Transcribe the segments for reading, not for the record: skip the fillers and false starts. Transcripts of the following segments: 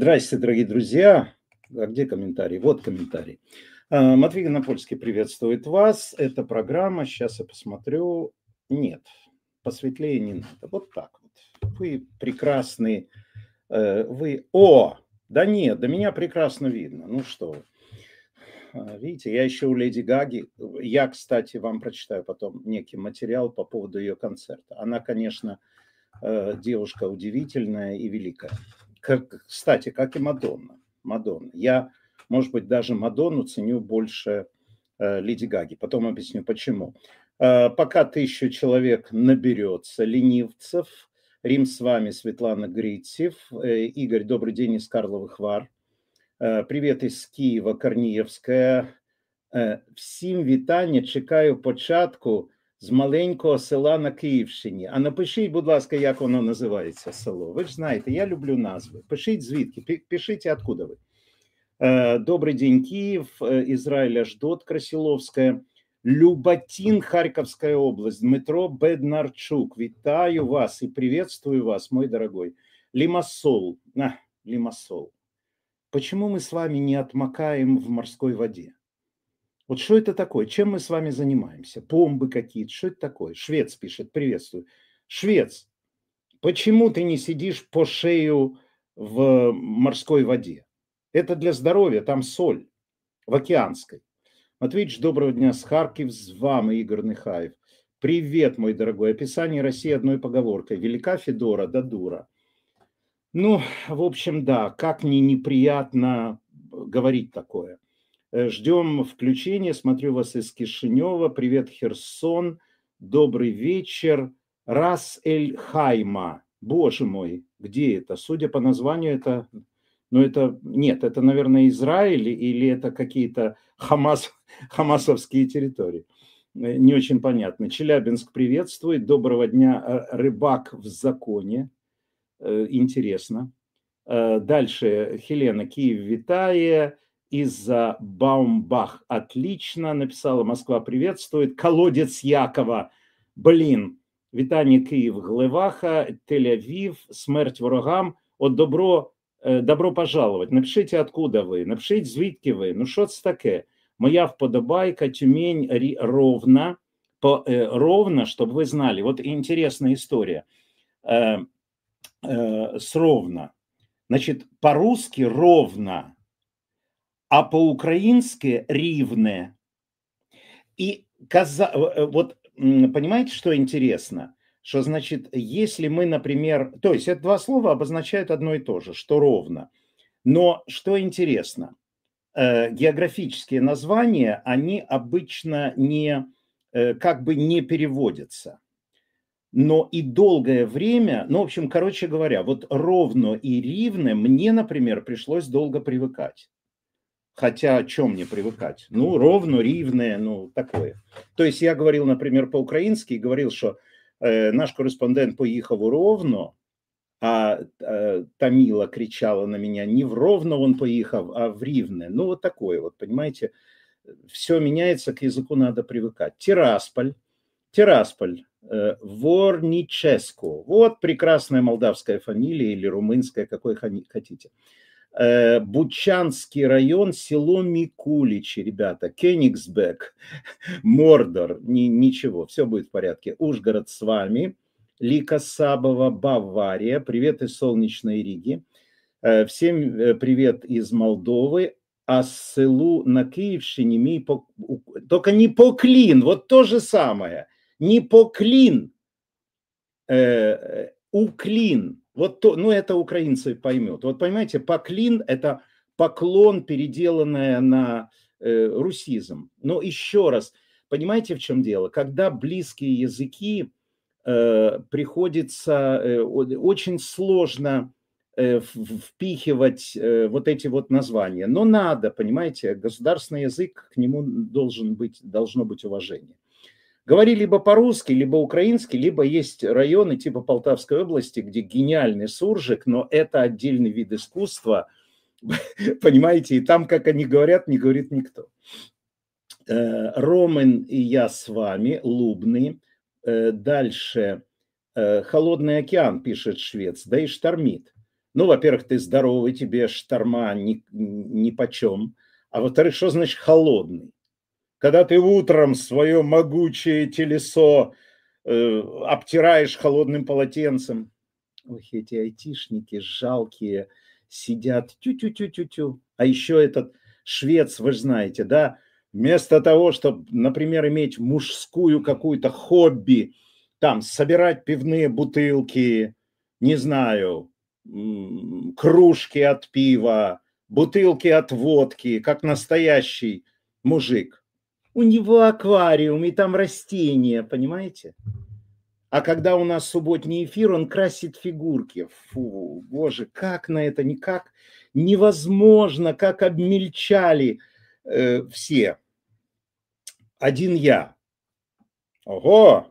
Здрасте, дорогие друзья. А где комментарий? Вот комментарий. Матвей Гонопольский приветствует вас. Это программа, сейчас я посмотрю. Нет, посветлее не надо. Вот так вот. Вы прекрасный. Вы... О! Да нет, да меня прекрасно видно. Ну что вы. Видите, я еще у Леди Гаги. Я, кстати, вам прочитаю потом некий материал по поводу ее концерта. Она, конечно, девушка удивительная и великая. Кстати, как и Мадонна. Я, может быть, даже Мадонну ценю больше Леди Гаги. Потом объясню, почему. Пока 1000 человек наберется, ленивцев. Рим с вами, Светлана Грицев. Игорь, добрый день из Карловых Вар. Привет из Києва, Корнієвська. Всім вітання, чекаю початку з маленького села на Київщині. А напишіть, будь ласка, як воно називається село. Ви ж знаєте, я люблю назви. Пишіть звідки, пишіть, откуда ви. Добрий день, Київ, Израиль, Аждот, Красиловская, Люботин, Харьковская область, Дмитро Беднарчук. Вітаю вас и приветствую вас, мой дорогой. Лимассол. Лимассол. Почему мы с вами не отмокаем в морской воде? Вот что это такое? Чем мы с вами занимаемся? Бомбы какие-то? Что это такое? Швец пишет, приветствую. Швец, почему ты не сидишь по шею в морской воде? Это для здоровья, там соль в океанской. Матвеич, доброго дня с Харьков, с вами Игорь Нехаев. Привет, мой дорогой. Описание России одной поговоркой. Велика Федора, да дура. Ну, в общем, да, как мне неприятно говорить такое. Ждем включения. Смотрю вас из Кишинева. Привет, Херсон. Добрый вечер. Рас-эль-Хайма. Боже мой, где это? Судя по названию, это... Ну, это... Нет, это, наверное, Израиль или это какие-то хамасовские территории. Не очень понятно. Челябинск приветствует. Доброго дня. Рыбак в законе. Интересно. Дальше. Хелена, Киев, витая. Из-за Баумбах отлично, написала Москва приветствует. Колодец Якова, блин. Вітання Київ, Глеваха, Тель-Авив, смерть ворогам. От добро пожаловать. Напишіть, откуда ви, напишіть, звідки ви. Ну що це таке? Моя вподобайка, Тюмень ровно, ровно, чтобы вы знали. Вот интересная история с ровно. Значит, по-русски ровно, а по-украински ривне. И вот понимаете, что интересно? Что значит, если мы, например... То есть это два слова обозначают одно и то же, что ровно. Но что интересно, географические названия, они обычно как бы не переводятся. Но и долгое время, ну, в общем, короче говоря, вот ровно и ривне мне, например, пришлось долго привыкать. Хотя о чем мне привыкать? Ну, ровно, ривное, ну, такое. То есть я говорил, например, по-украински, и говорил, что наш корреспондент поехал ровно, а Тамила кричала на меня, не в ровно он поехал, а в ривне. Ну, вот такое вот, понимаете, все меняется, к языку надо привыкать. Тирасполь, Ворническу. Вот прекрасная молдавская фамилия или румынская, какой хотите. Бучанский район, село Микуличи, ребята, Кёнигсберг, Мордор, ничего, все будет в порядке. Ужгород с вами, Лика Сабова, Бавария, привет из солнечной Риги, всем привет из Молдовы, а селу на Киевщине, только не Поклин, вот то же самое, не Поклин, Уклин. Вот то, ну, это украинцы поймут. Вот понимаете, поклин – это поклон, переделанное на русизм. Но еще раз, понимаете, в чем дело? Когда близкие языки приходится очень сложно впихивать вот эти вот названия. Но надо, понимаете, государственный язык, к нему должно быть уважение. Говори либо по-русски, либо украински, либо есть районы типа Полтавской области, где гениальный суржик, но это отдельный вид искусства, понимаете, и там, как они говорят, не говорит никто. Ромен и я с вами, Лубны. Дальше. Холодный океан, пишет швец, да и штормит. Ну, во-первых, ты здоровый, тебе шторма ни почем. А во-вторых, что значит холодный? Когда ты утром свое могучее телесо обтираешь холодным полотенцем. Ох, эти айтишники жалкие сидят тю-тю-тю-тю-тю. А еще этот швец, вы же знаете, да, вместо того, чтобы, например, иметь мужскую какую-то хобби, там, собирать пивные бутылки, не знаю, кружки от пива, бутылки от водки, как настоящий мужик. У него аквариум и там растения, понимаете? А когда у нас субботний эфир, он красит фигурки. Фу, боже, как на это никак невозможно, как обмельчали все. Один я. Ого!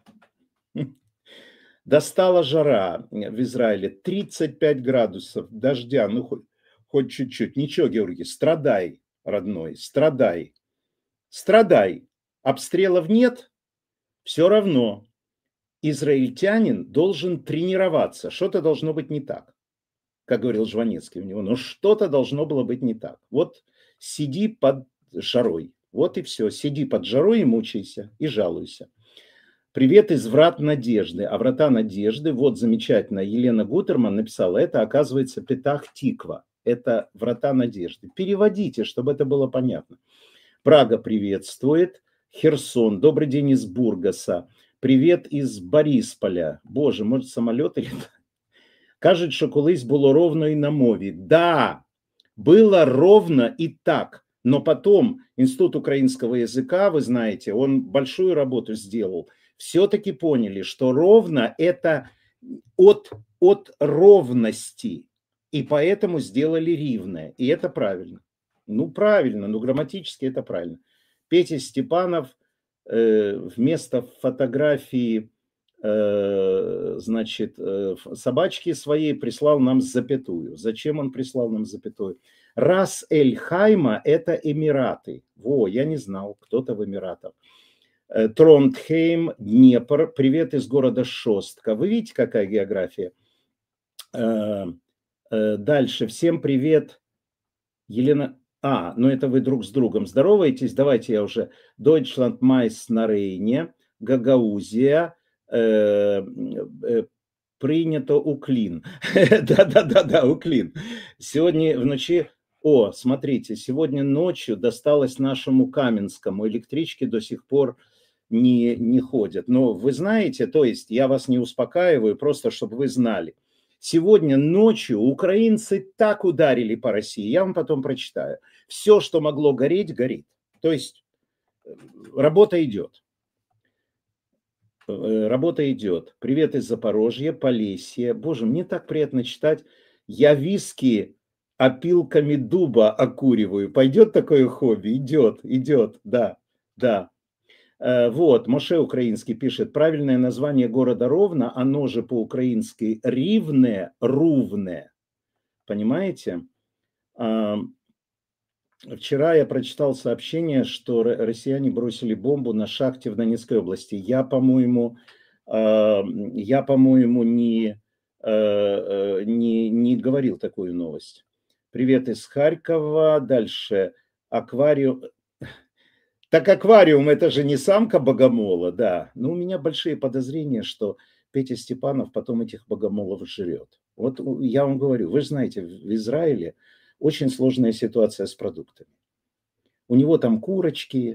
Достала жара в Израиле. 35 градусов дождя. Ну, хоть чуть-чуть. Ничего, Георгий, страдай, родной, страдай. Страдай. Обстрелов нет, все равно. Израильтянин должен тренироваться. Что-то должно быть не так, как говорил Жванецкий у него. Но что-то должно было быть не так. Вот сиди под жарой. Вот и все. Сиди под жарой и мучайся, и жалуйся. Привет из врат надежды. А врата надежды, вот замечательно, Елена Гутерман написала, это оказывается Петах Тиква. Это врата надежды. Переводите, чтобы это было понятно. Прага приветствует. Херсон. Добрый день из Бургаса. Привет из Борисполя. Боже, может самолет или... Кажуть, що колись було ровно и на мові. Да, было ровно и так. Но потом Институт украинского языка, вы знаете, он большую работу сделал. Все-таки поняли, что ровно это от ровности. И поэтому сделали ривное. И это правильно. Ну, правильно, ну, грамматически это правильно. Петя Степанов вместо фотографии, значит, собачки своей прислал нам запятую. Зачем он прислал нам запятую? Рас эль Хайма – это Эмираты. Во, я не знал, кто-то в Эмиратах. Тронтхейм, Днепр. Привет из города Шостка. Вы видите, какая география? Дальше. Всем привет, Елена. Ну это вы друг с другом здороваетесь. Давайте я уже. Deutschland Майс на Рейне, Гагаузия, принято Уклин. Да, Уклин. Сегодня в ночи... смотрите, сегодня ночью досталось нашему Каменскому. Электрички до сих пор не ходят. Но вы знаете, то есть я вас не успокаиваю, просто чтобы вы знали. Сегодня ночью украинцы так ударили по России, я вам потом прочитаю. Все, что могло гореть, горит. То есть работа идет. Работа идет. Привет из Запорожья, Полесье. Боже, мне так приятно читать. Я виски опилками дуба окуриваю. Пойдет такое хобби? Идет, да. Вот, Моше Украинский пишет, правильное название города Ровно, оно же по-украински Ривне, Рувне. Понимаете? Вчера я прочитал сообщение, что россияне бросили бомбу на шахте в Донецкой области. Я, по-моему, не говорил такую новость. Привет из Харькова. Дальше. Аквариум. Так аквариум – это же не самка богомола, да. Но у меня большие подозрения, что Петя Степанов потом этих богомолов жрет. Вот я вам говорю, вы же знаете, в Израиле очень сложная ситуация с продуктами. У него там курочки,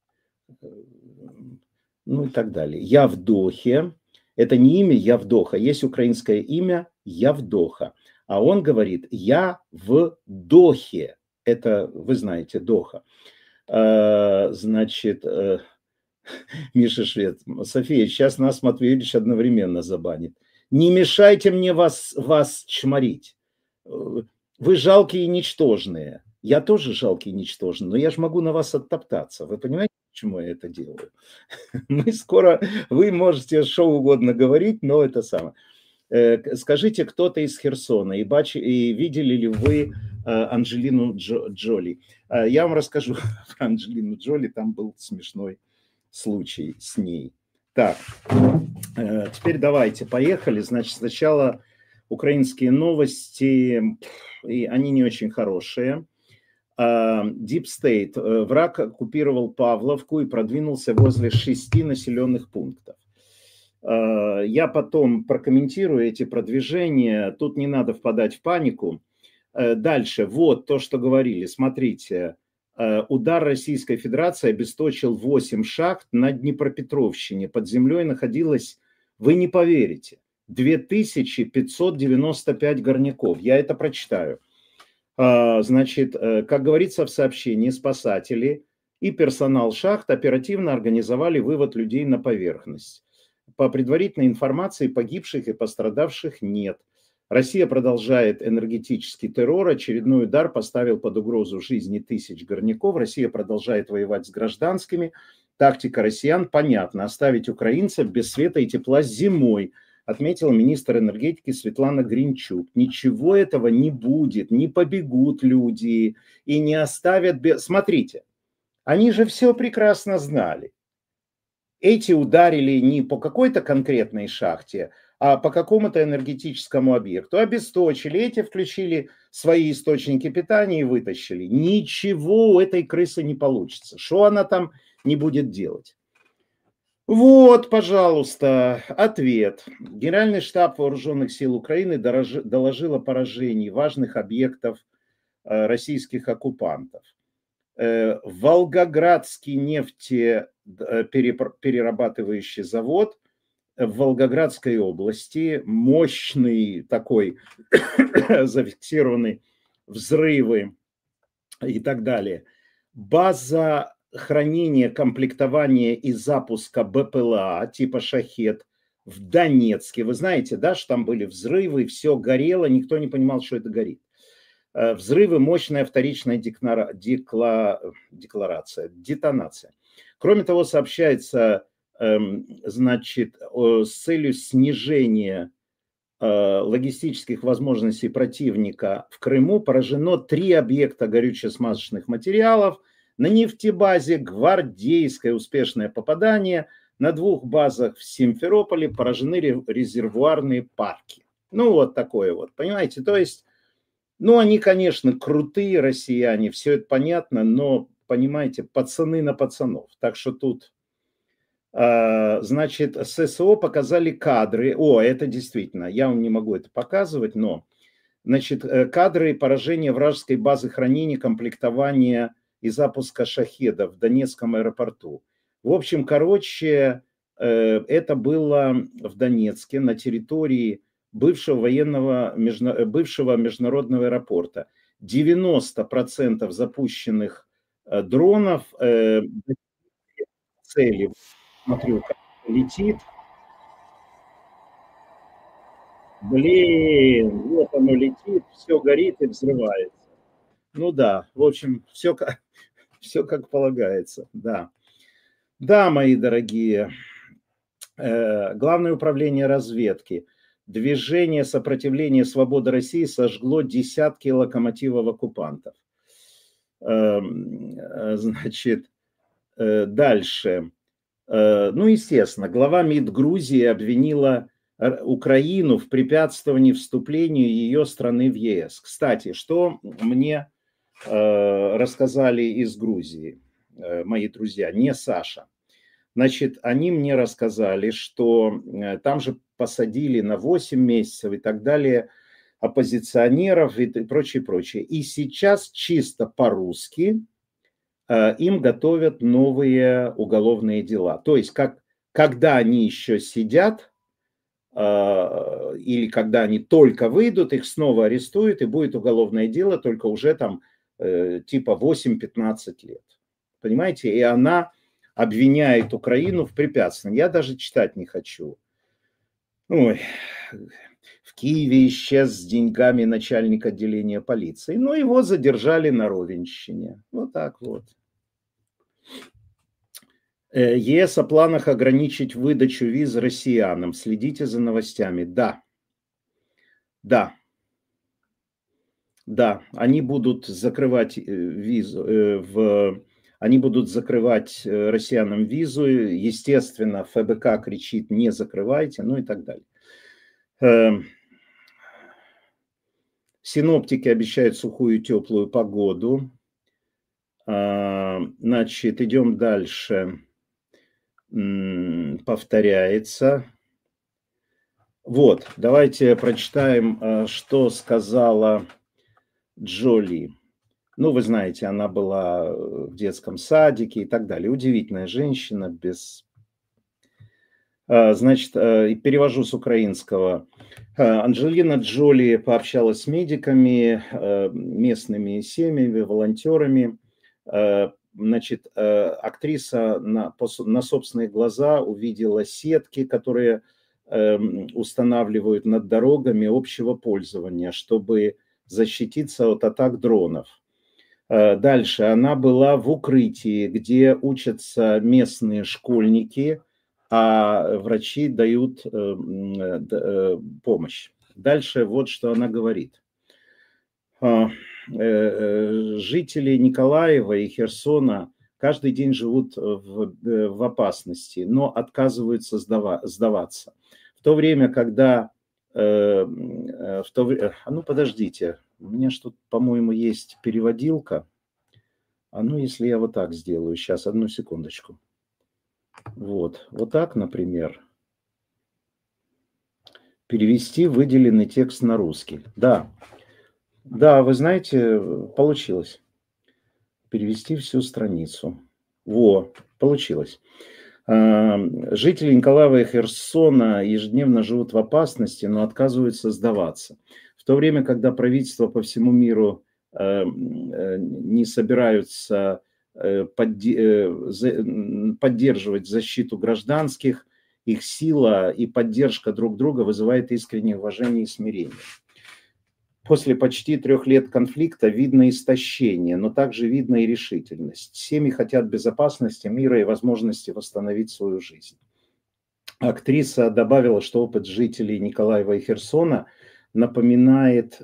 ну и так далее. Явдохе – это не имя Явдоха, есть украинское имя Явдоха. А он говорит «я в Дохе». Это, вы знаете, Доха. Значит, Миша Швед, София, сейчас нас Матвей Ильич одновременно забанит. Не мешайте мне вас чморить. Вы жалкие и ничтожные. Я тоже жалкий и ничтожный, но я же могу на вас оттоптаться. Вы понимаете, почему я это делаю? Вы можете что угодно говорить, но это самое. Скажите, кто-то из Херсона, и видели ли вы Анджелину Джоли? Я вам расскажу про Анджелину Джоли, там был смешной случай с ней. Так, теперь давайте, поехали. Значит, сначала украинские новости, и они не очень хорошие. Deep State. Враг оккупировал Павловку и продвинулся возле 6 населенных пунктов. Я потом прокомментирую эти продвижения. Тут не надо впадать в панику. Дальше. Вот то, что говорили. Смотрите. Удар Российской Федерации обесточил 8 шахт на Днепропетровщине. Под землей находилось, вы не поверите, 2595 горняков. Я это прочитаю. Значит, как говорится в сообщении, спасатели и персонал шахт оперативно организовали вывод людей на поверхность. По предварительной информации, погибших и пострадавших нет. Россия продолжает энергетический террор. Очередной удар поставил под угрозу жизни тысяч горняков. Россия продолжает воевать с гражданскими. Тактика россиян понятна. Оставить украинцев без света и тепла зимой, отметила министр энергетики Светлана Гринчук. Ничего этого не будет, не побегут люди и не оставят без... Смотрите, они же все прекрасно знали. Эти ударили не по какой-то конкретной шахте, а по какому-то энергетическому объекту. Обесточили, эти включили свои источники питания и вытащили. Ничего у этой крысы не получится. Что она там не будет делать? Вот, пожалуйста, ответ. Генеральный штаб Вооруженных сил Украины доложил о поражении важных объектов российских оккупантов. Волгоградский нефтеперерабатывающий завод в Волгоградской области, мощный такой, зафиксированы взрывы и так далее. База хранения, комплектования и запуска БПЛА типа «Шахед» в Донецке. Вы знаете, да, что там были взрывы, все горело, никто не понимал, что это горит. Взрывы, мощная вторичная детонация. Кроме того, сообщается, значит, с целью снижения логистических возможностей противника в Крыму поражено 3 объекта горюче-смазочных материалов. На нефтебазе Гвардейское успешное попадание. На 2 базах в Симферополе поражены резервуарные парки. Ну, вот такое вот, понимаете? То есть, ну, они, конечно, крутые россияне, все это понятно, но, понимаете, пацаны на пацанов. Так что тут, значит, ССО показали кадры. О, это действительно, я вам не могу это показывать, но, значит, кадры поражения вражеской базы хранения, комплектования и запуска «Шахеда» в Донецком аэропорту. В общем, короче, это было в Донецке на территории бывшего международного аэропорта. 90% запущенных дронов цели. Смотрю, как летит. Блин, вот оно летит, все горит и взрывается. Ну да, в общем, все как полагается, да. Да, мои дорогие, Главное управление разведки. Движение сопротивления свободы России сожгло десятки локомотивов оккупантов. Значит, дальше. Ну, естественно, глава МИД Грузии обвинила Украину в препятствовании вступлению ее страны в ЕС. Кстати, что мне рассказали из Грузии мои друзья, не Саша. Значит, они мне рассказали, что там же посадили на 8 месяцев и так далее оппозиционеров и прочее, прочее. И сейчас чисто по-русски им готовят новые уголовные дела. То есть, когда они еще сидят, или когда они только выйдут, их снова арестуют, и будет уголовное дело, только уже там типа 8-15 лет. Понимаете? И она обвиняет Украину в препятствовании. Я даже читать не хочу. Ой, в Киеве исчез с деньгами начальник отделения полиции. Но его задержали на Ровенщине. Вот так вот. ЕС о планах ограничить выдачу виз россиянам. Следите за новостями. Да. Да, они будут закрывать визу, они будут закрывать россиянам визу. Естественно, ФБК кричит: не закрывайте, ну и так далее. Синоптики обещают сухую теплую погоду. Значит, идем дальше. Повторяется. Вот, давайте прочитаем, что сказала Джоли. Ну, вы знаете, она была в детском садике и так далее. Удивительная женщина, без... Значит, перевожу с украинского. Анджелина Джоли пообщалась с медиками, местными семьями, волонтерами. Значит, актриса на собственные глаза увидела сетки, которые устанавливают над дорогами общего пользования, чтобы защититься от атак дронов. Дальше она была в укрытии, где учатся местные школьники, а врачи дают помощь. Дальше вот что она говорит. Жители Николаева и Херсона каждый день живут в опасности, но отказываются сдаваться. В то время, когда... Ну, подождите, у меня что-то, по-моему, есть переводилка. А ну, если я вот так сделаю, сейчас, одну секундочку. Вот так, например. Перевести выделенный текст на русский. Да, вы знаете, получилось. Перевести всю страницу. Получилось. Жители Николаева и Херсона ежедневно живут в опасности, но отказываются сдаваться. В то время, когда правительства по всему миру не собираются поддерживать защиту гражданских, их сила и поддержка друг друга вызывает искреннее уважение и смирение. После почти 3 лет конфликта видно истощение, но также видно и решительность. Семьи хотят безопасности, мира и возможности восстановить свою жизнь. Актриса добавила, что опыт жителей Николаева и Херсона напоминает,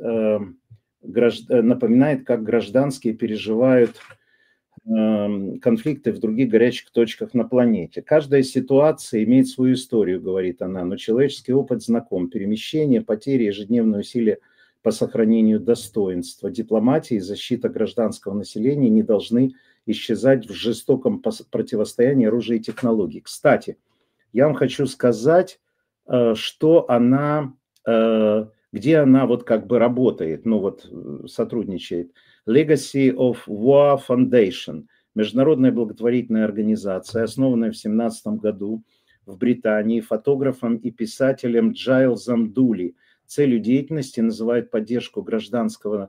как гражданские переживают конфликты в других горячих точках на планете. Каждая ситуация имеет свою историю, говорит она, но человеческий опыт знаком. Перемещение, потери, ежедневные усилия по сохранению достоинства. Дипломатия и защита гражданского населения не должны исчезать в жестоком противостоянии оружия и технологий. Кстати, я вам хочу сказать, что она, где она вот как бы работает, сотрудничает. Legacy of War Foundation, международная благотворительная организация, основанная в 2017 году в Британии фотографом и писателем Джайлзом Дули. Целью деятельности называют поддержку гражданскому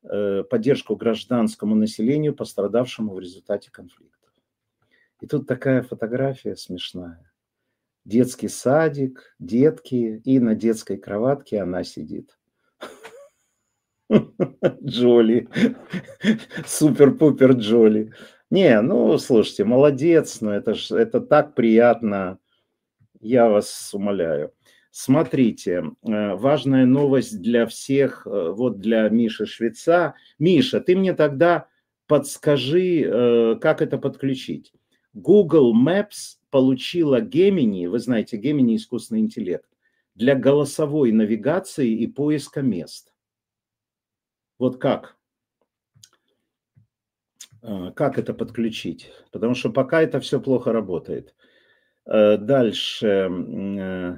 населению, пострадавшему в результате конфликта. И тут такая фотография смешная. Детский садик, детки, и на детской кроватке она сидит. Джоли. Супер-пупер Джоли. Слушайте, молодец, это так приятно. Я вас умоляю. Смотрите, важная новость для всех, для Миши Швеца. Миша, ты мне тогда подскажи, как это подключить. Google Maps получила Gemini, вы знаете, Gemini искусственный интеллект, для голосовой навигации и поиска мест. Вот как? Как это подключить? Потому что пока это все плохо работает. Дальше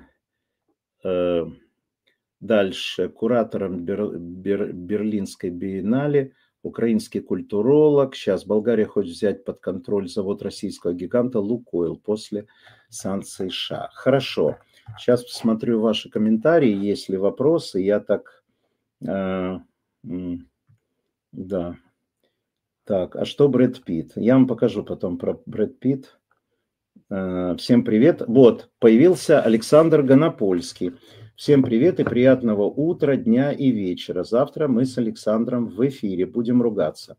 куратором Берлинской биеннале, украинский культуролог. Сейчас Болгария хочет взять под контроль завод российского гиганта «Лукойл» после санкций США. Хорошо. Сейчас посмотрю ваши комментарии, есть ли вопросы. Я так... Да. Так, а что Брэд Питт? Я вам покажу потом про Брэд Питт. Всем привет. Вот, появился Александр Гонопольский. Всем привет и приятного утра, дня и вечера. Завтра мы с Александром в эфире будем ругаться.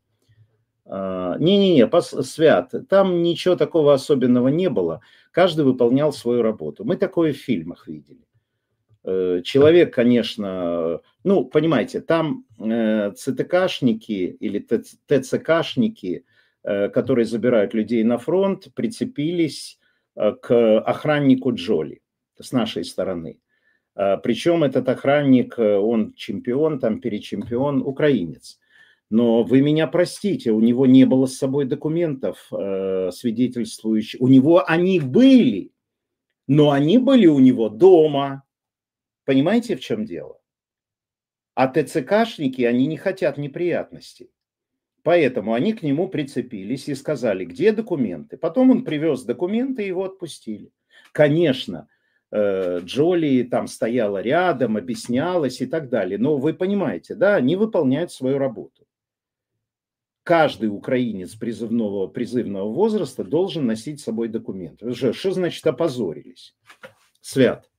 Свят, там ничего такого особенного не было. Каждый выполнял свою работу. Мы такое в фильмах видели. Человек, конечно, понимаете, там ЦТКшники или ТЦКшники, которые забирают людей на фронт, прицепились к охраннику Джоли с нашей стороны. Причем этот охранник, он чемпион, там перечемпион, украинец. Но вы меня простите, у него не было с собой документов, свидетельствующих. У него они были, но они были у него дома. Понимаете, в чем дело? А ТЦКшники, они не хотят неприятностей. Поэтому они к нему прицепились и сказали, где документы. Потом он привез документы, и его отпустили. Конечно, Джоли там стояла рядом, объяснялась и так далее. Но вы понимаете, да, они выполняют свою работу. Каждый украинец призывного возраста должен носить с собой документы. Что значит опозорились? Свят.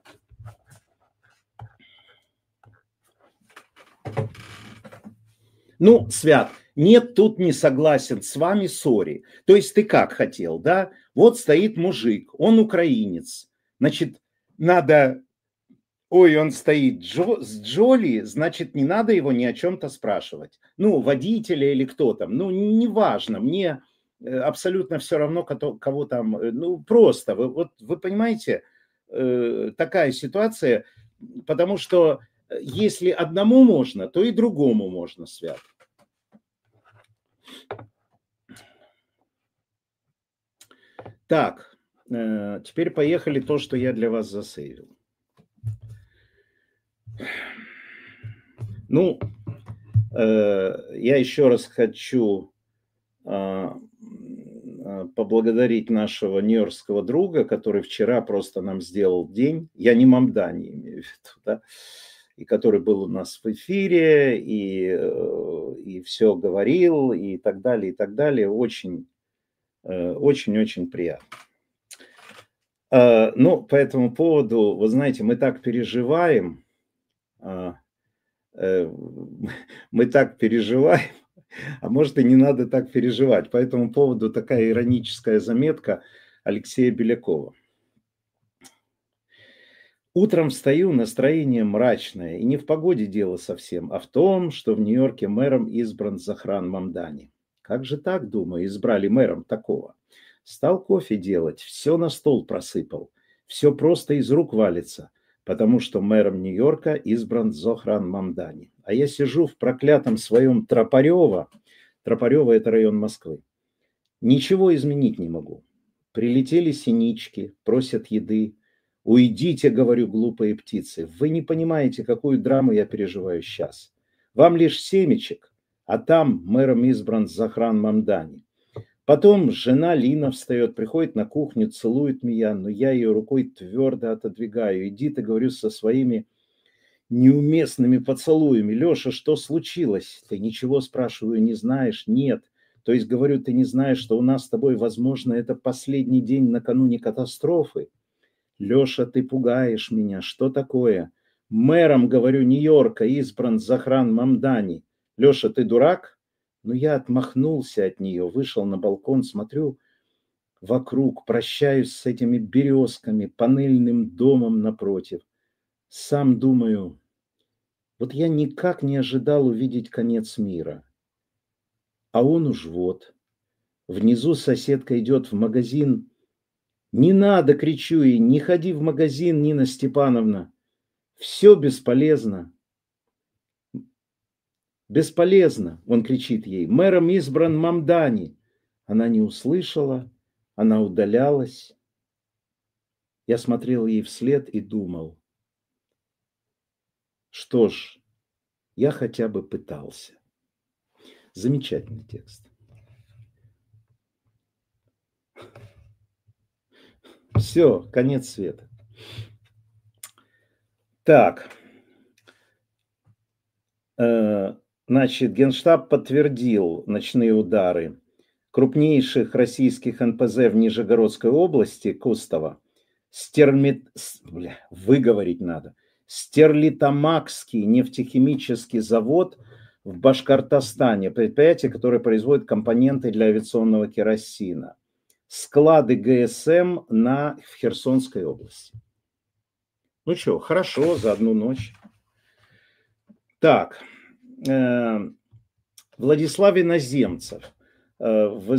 Ну, Свят, нет, тут не согласен с вами, сори. То есть ты как хотел, да? Вот стоит мужик, он украинец. Значит, надо... Ой, он стоит с Джоли, значит, не надо его ни о чем-то спрашивать. Ну, водителя или кто там, ну, неважно, мне абсолютно все равно, кого там, ну, просто, вы понимаете, такая ситуация, потому что если одному можно, то и другому можно, Свят. Так, теперь поехали то, что я для вас засейвил. Ну, я еще раз хочу поблагодарить нашего нью-йоркского друга, который вчера просто нам сделал день. Я не Мамдани имею в виду, да, и который был у нас в эфире, и все говорил, и так далее, и так далее. Очень, очень приятно. Ну, по этому поводу, вы знаете, мы так переживаем, а может и не надо так переживать. По этому поводу такая ироническая заметка Алексея Белякова. Утром встаю, настроение мрачное, и не в погоде дело совсем, а в том, что в Нью-Йорке мэром избран Захран Мамдани. Как же так, думаю, избрали мэром такого? Стал кофе делать, все на стол просыпал, все просто из рук валится, потому что мэром Нью-Йорка избран Захран Мамдани. А я сижу в проклятом своем Тропарево. Тропарево – это район Москвы. Ничего изменить не могу. Прилетели синички, просят еды. Уйдите, говорю, глупые птицы. Вы не понимаете, какую драму я переживаю сейчас. Вам лишь семечек, а там мэром избран Захран Мамдани. Потом жена Лина встает, приходит на кухню, целует меня, но я ее рукой твердо отодвигаю. Иди, ты, говорю, со своими неуместными поцелуями. Леша, что случилось? Ты ничего, спрашиваю, не знаешь? Нет. То есть, говорю, ты не знаешь, что у нас с тобой, возможно, это последний день накануне катастрофы? Леша, ты пугаешь меня. Что такое? Мэром, говорю, Нью-Йорка избран Захран Мамдани. Леша, ты дурак? Но я отмахнулся от нее, вышел на балкон, смотрю вокруг, прощаюсь с этими березками, панельным домом напротив. Сам думаю, вот я никак не ожидал увидеть конец мира. А он уж вот. Внизу соседка идет в магазин. Не надо, кричу ей, не ходи в магазин, Нина Степановна. Все бесполезно. Бесполезно, он кричит ей. Мэром избран Мамдани. Она не услышала, она удалялась. Я смотрел ей вслед и думал, что ж, я хотя бы пытался. Замечательный текст. Все, конец света. Так. Значит, Генштаб подтвердил ночные удары крупнейших российских НПЗ в Нижегородской области, Кустово, выговорить надо, Стерлитамакский нефтехимический завод в Башкортостане, предприятие, которое производит компоненты для авиационного керосина, склады ГСМ в Херсонской области. Ну что, хорошо, за одну ночь. Так, Владислав Иноземцев. Вы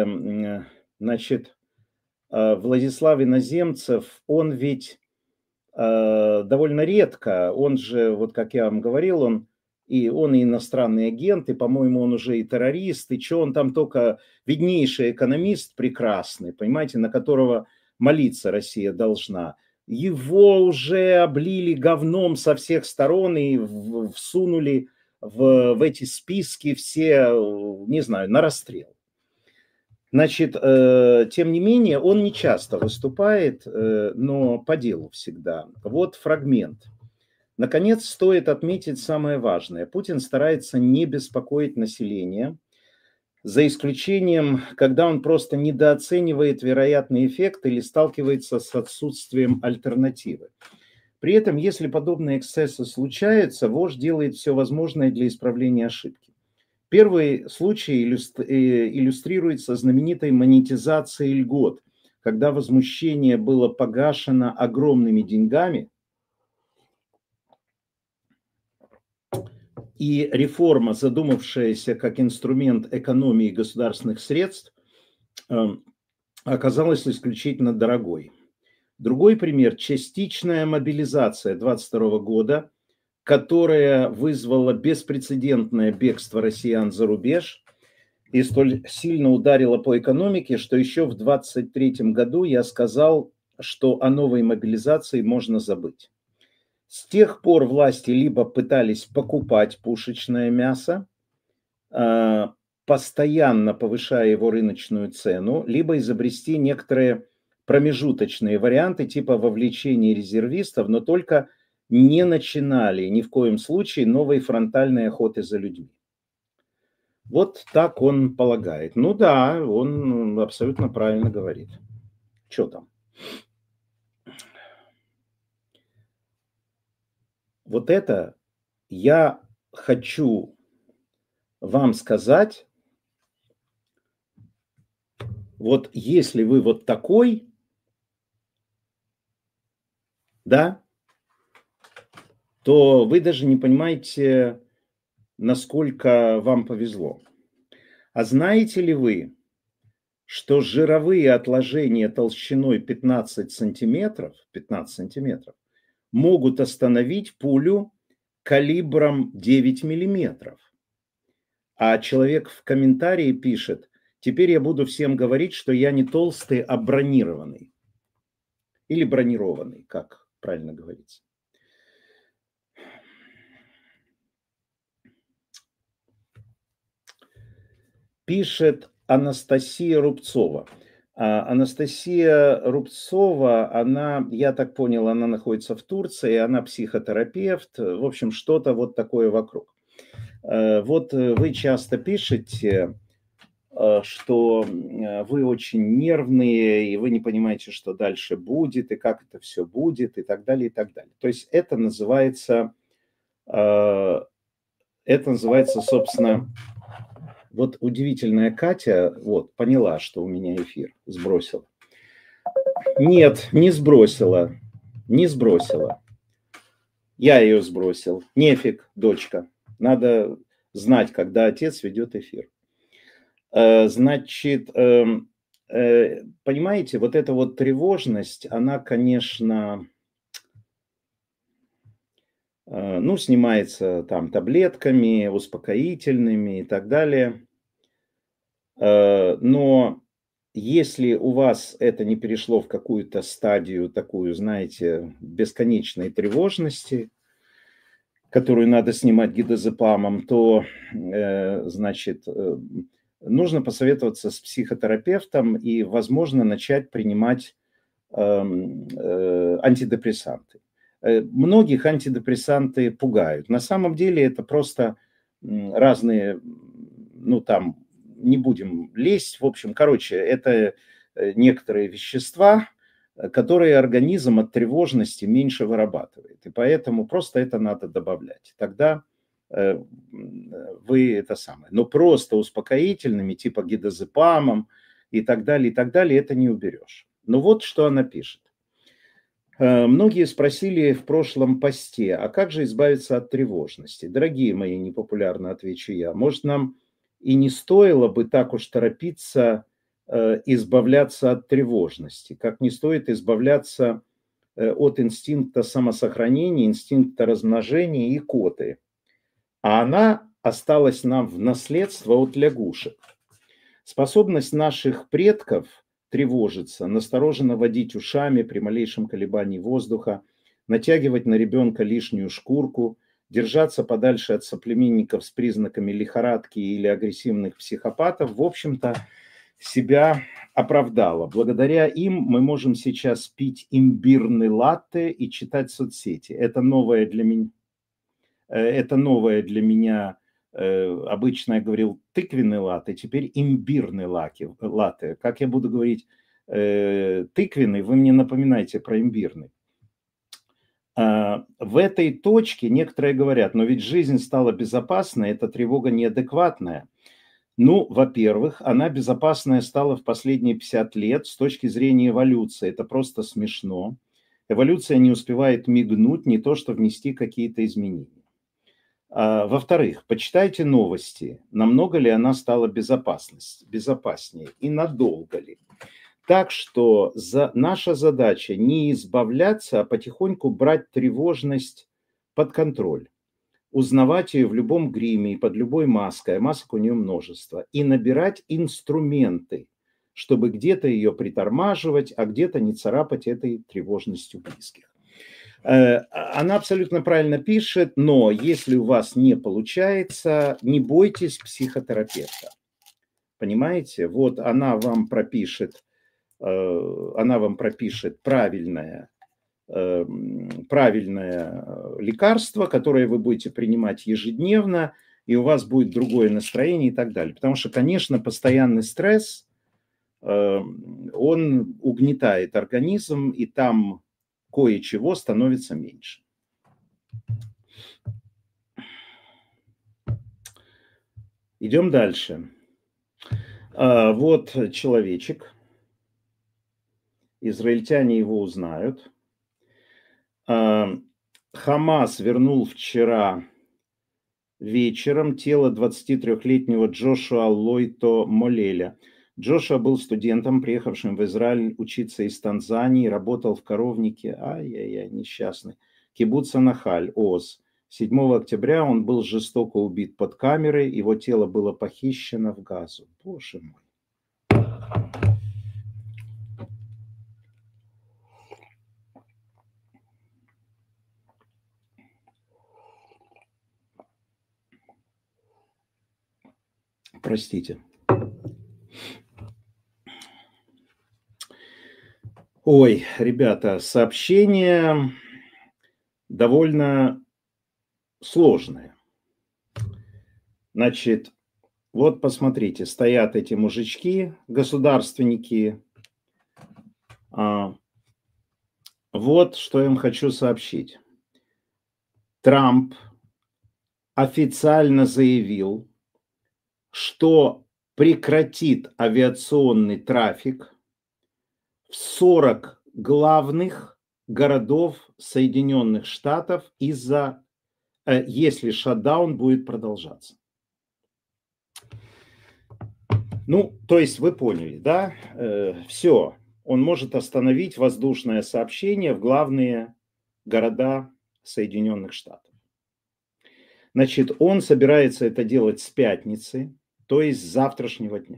знаете, значит, Владислав Иноземцев, он ведь довольно редко. Он же, вот как я вам говорил, он и иностранный агент, и, по-моему, он уже и террорист, и что он там только виднейший экономист прекрасный, понимаете, на которого молиться Россия должна. Его уже облили говном со всех сторон и всунули в эти списки все, не знаю, на расстрел. Значит, тем не менее, он не часто выступает, но по делу всегда. Вот фрагмент. Наконец, стоит отметить самое важное. Путин старается не беспокоить население, за исключением, когда он просто недооценивает вероятный эффект или сталкивается с отсутствием альтернативы. При этом, если подобные эксцессы случаются, вождь делает все возможное для исправления ошибки. Первый случай иллюстрируется знаменитой монетизацией льгот, когда возмущение было погашено огромными деньгами, и реформа, задумавшаяся как инструмент экономии государственных средств, оказалась исключительно дорогой. Другой пример – частичная мобилизация 2022 года, которая вызвала беспрецедентное бегство россиян за рубеж и столь сильно ударила по экономике, что еще в 2023 году я сказал, что о новой мобилизации можно забыть. С тех пор власти либо пытались покупать пушечное мясо, постоянно повышая его рыночную цену, либо изобрести некоторые промежуточные варианты типа вовлечения резервистов, но только не начинали ни в коем случае новой фронтальной охоты за людьми. Вот так он полагает. Ну да, он абсолютно правильно говорит. Что там? Вот это я хочу вам сказать, вот если вы вот такой, да, то вы даже не понимаете, насколько вам повезло. А знаете ли вы, что жировые отложения толщиной 15 сантиметров могут остановить пулю калибром 9 миллиметров? А человек в комментарии пишет: теперь я буду всем говорить, что я не толстый, а бронированный. Или бронированный, как правильно говорится. Пишет Анастасия Рубцова. Анастасия Рубцова, она, я так понял, она находится в Турции, она психотерапевт, в общем, что-то вот такое вокруг. Вот вы часто пишете, что вы очень нервные, и вы не понимаете, что дальше будет, и как это все будет, и так далее, и так далее. То есть это называется, собственно, вот удивительная Катя, вот, поняла, что у меня эфир сбросила. Нет, не сбросила, не сбросила. Я ее сбросил. Нефиг, дочка. Надо знать, когда отец ведет эфир. Значит, понимаете, вот эта вот тревожность, она, конечно, ну, снимается там таблетками, успокоительными и так далее. Но если у вас это не перешло в какую-то стадию такую, знаете, бесконечной тревожности, которую надо снимать гидозепамом, то, значит, нужно посоветоваться с психотерапевтом и, возможно, начать принимать антидепрессанты. Многих антидепрессанты пугают. На самом деле это просто разные, ну там, не будем лезть, в общем, короче, это некоторые вещества, которые организм от тревожности меньше вырабатывает. И поэтому просто это надо добавлять. Тогда вы это самое. Но просто успокоительными, типа гидозепамом и так далее, это не уберешь. Но вот что она пишет. Многие спросили в прошлом посте, а как же избавиться от тревожности? Дорогие мои, непопулярно отвечу я, может, нам и не стоило бы так уж торопиться избавляться от тревожности, как не стоит избавляться от инстинкта самосохранения, инстинкта размножения и коты. А она осталась нам в наследство от лягушек. Способность наших предков тревожиться, настороженно водить ушами при малейшем колебании воздуха, натягивать на ребенка лишнюю шкурку, держаться подальше от соплеменников с признаками лихорадки или агрессивных психопатов, в общем-то, себя оправдала. Благодаря им мы можем сейчас пить имбирный латте и читать соцсети. Это новое для меня. Обычно я говорил тыквенный латте, теперь имбирный латте. Как я буду говорить тыквенный, вы мне напоминаете про имбирный. В этой точке некоторые говорят, но ведь жизнь стала безопасной, эта тревога неадекватная. Ну, во-первых, она безопасная стала в последние 50 лет с точки зрения эволюции. Это просто смешно. Эволюция не успевает мигнуть, не то что внести какие-то изменения. Во-вторых, почитайте новости. Намного ли она стала безопаснее и надолго ли? Так что наша задача не избавляться, а потихоньку брать тревожность под контроль. Узнавать ее в любом гриме и под любой маской, а масок у нее множество, и набирать инструменты, чтобы где-то ее притормаживать, а где-то не царапать этой тревожностью близких. Она абсолютно правильно пишет, но если у вас не получается, не бойтесь психотерапевта. Понимаете? Вот она вам пропишет правильное лекарство, которое вы будете принимать ежедневно, и у вас будет другое настроение и так далее. Потому что, конечно, постоянный стресс, он угнетает организм, и там кое-чего становится меньше. Идем дальше. Вот человечек. Израильтяне его узнают. Хамас вернул вчера вечером тело 23-летнего Джошуа Лойто Молеля. Джошуа был студентом, приехавшим в Израиль учиться из Танзании, работал в коровнике, несчастный, кибуца Нахаль, Оз. 7 октября он был жестоко убит под камерой, его тело было похищено в Газу. Боже мой. Простите. Ой, ребята, сообщение довольно сложное. Значит, вот посмотрите, стоят эти мужички, государственники. Вот что я им хочу сообщить. Трамп официально заявил, что прекратит авиационный трафик в 40 главных городов Соединенных Штатов если шатдаун будет продолжаться. Ну, то есть вы поняли, да? Все. Он может остановить воздушное сообщение в главные города Соединенных Штатов. Значит, он собирается это делать с пятницы, то есть с завтрашнего дня.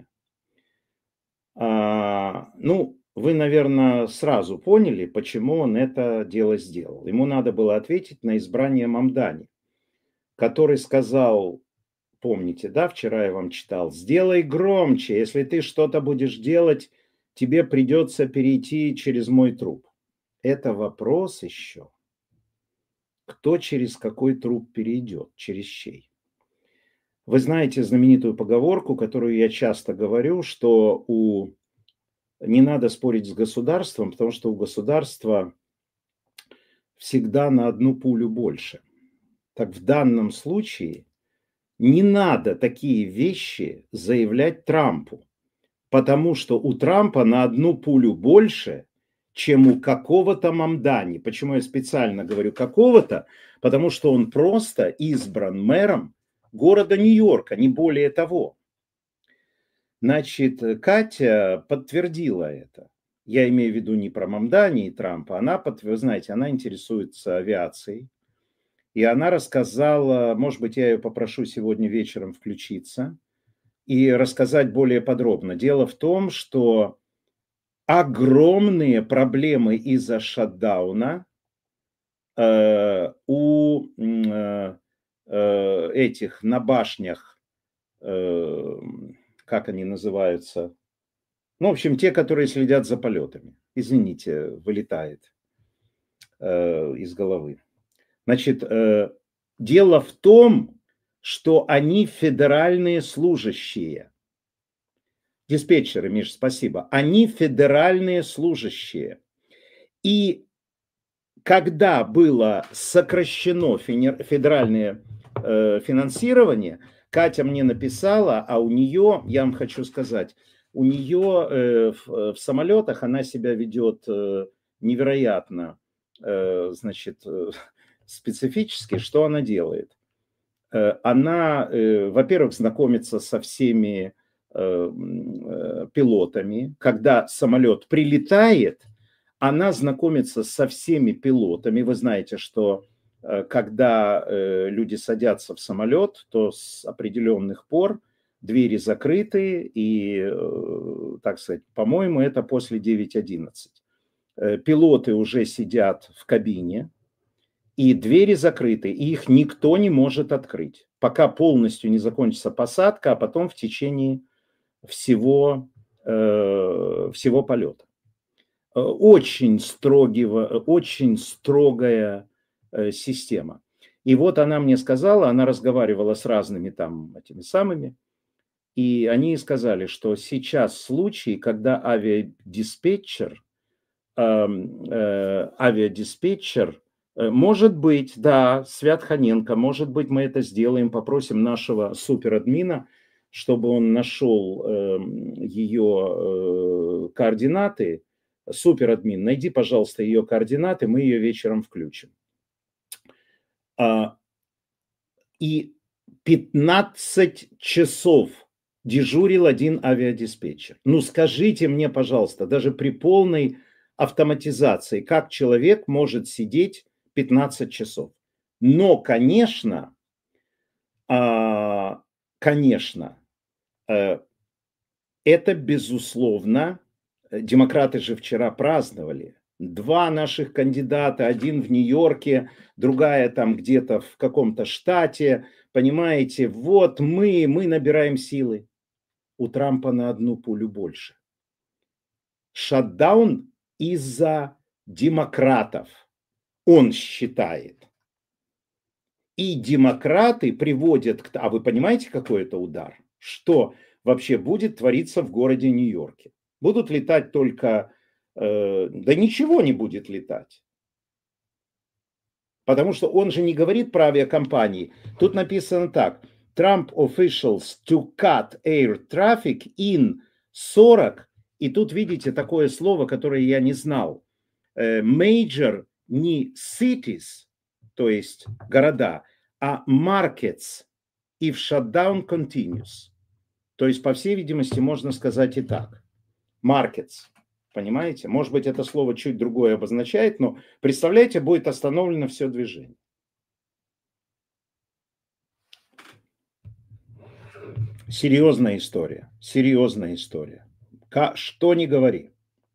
Вы, наверное, сразу поняли, почему он это дело сделал. Ему надо было ответить на избрание Мамдани, который сказал, помните, да, вчера я вам читал, сделай громче, если ты что-то будешь делать, тебе придется перейти через мой труп. Это вопрос еще, кто через какой труп перейдет, через чей. Вы знаете знаменитую поговорку, которую я часто говорю, что не надо спорить с государством, потому что у государства всегда на одну пулю больше. Так в данном случае не надо такие вещи заявлять Трампу, потому что у Трампа на одну пулю больше, чем у какого-то Мамдани. Почему я специально говорю какого-то? Потому что он просто избран мэром города Нью-Йорка, не более того. Значит, Катя подтвердила это. Я имею в виду не про Мамдани и Трампа. Она, вы знаете, она интересуется авиацией. И она рассказала, может быть, я ее попрошу сегодня вечером включиться и рассказать более подробно. Дело в том, что огромные проблемы из-за шатдауна у этих на башнях, как они называются, ну, в общем, те, которые следят за полетами. Извините, вылетает из головы. Значит, дело в том, что они федеральные служащие. Диспетчеры, Миш, спасибо. Они федеральные служащие. И когда было сокращено федеральное финансирование, Катя мне написала, а у нее, я вам хочу сказать, у нее в самолетах она себя ведет невероятно, значит, специфически. Что она делает? Она, во-первых, знакомится со всеми пилотами. Когда самолет прилетает, она знакомится со всеми пилотами. Вы знаете, что когда люди садятся в самолет, то с определенных пор двери закрыты, и, так сказать, по-моему, это после 9:11. Пилоты уже сидят в кабине, и двери закрыты, и их никто не может открыть, пока полностью не закончится посадка, а потом в течение всего полета. Очень строгая система. И вот она мне сказала, она разговаривала с разными там этими самыми, и они сказали, что сейчас случай, когда авиадиспетчер, может быть, да, Свят-Хоненко, может быть, мы это сделаем, попросим нашего суперадмина, чтобы он нашел ее координаты. Суперадмин, найди, пожалуйста, ее координаты, мы ее вечером включим. И 15 часов дежурил один авиадиспетчер. Ну, скажите мне, пожалуйста, даже при полной автоматизации, как человек может сидеть 15 часов? Но, конечно, это, безусловно, демократы же вчера праздновали. 2 наших кандидата, один в Нью-Йорке, другая там где-то в каком-то штате. Понимаете, вот мы набираем силы. У Трампа на 1 пулю больше. Шатдаун из-за демократов, он считает. И демократы приводят к... А вы понимаете, какой это удар? Что вообще будет твориться в городе Нью-Йорке? Будут летать только... да ничего не будет летать. Потому что он же не говорит про авиакомпании. Тут написано так. Trump officials to cut air traffic in 40. И тут видите такое слово, которое я не знал. Major не cities, то есть города, а markets if shutdown continues. То есть, по всей видимости, можно сказать и так. Markets. Понимаете? Может быть, это слово чуть другое обозначает, но, представляете, будет остановлено все движение. Серьезная история. Серьезная история. Что ни говори.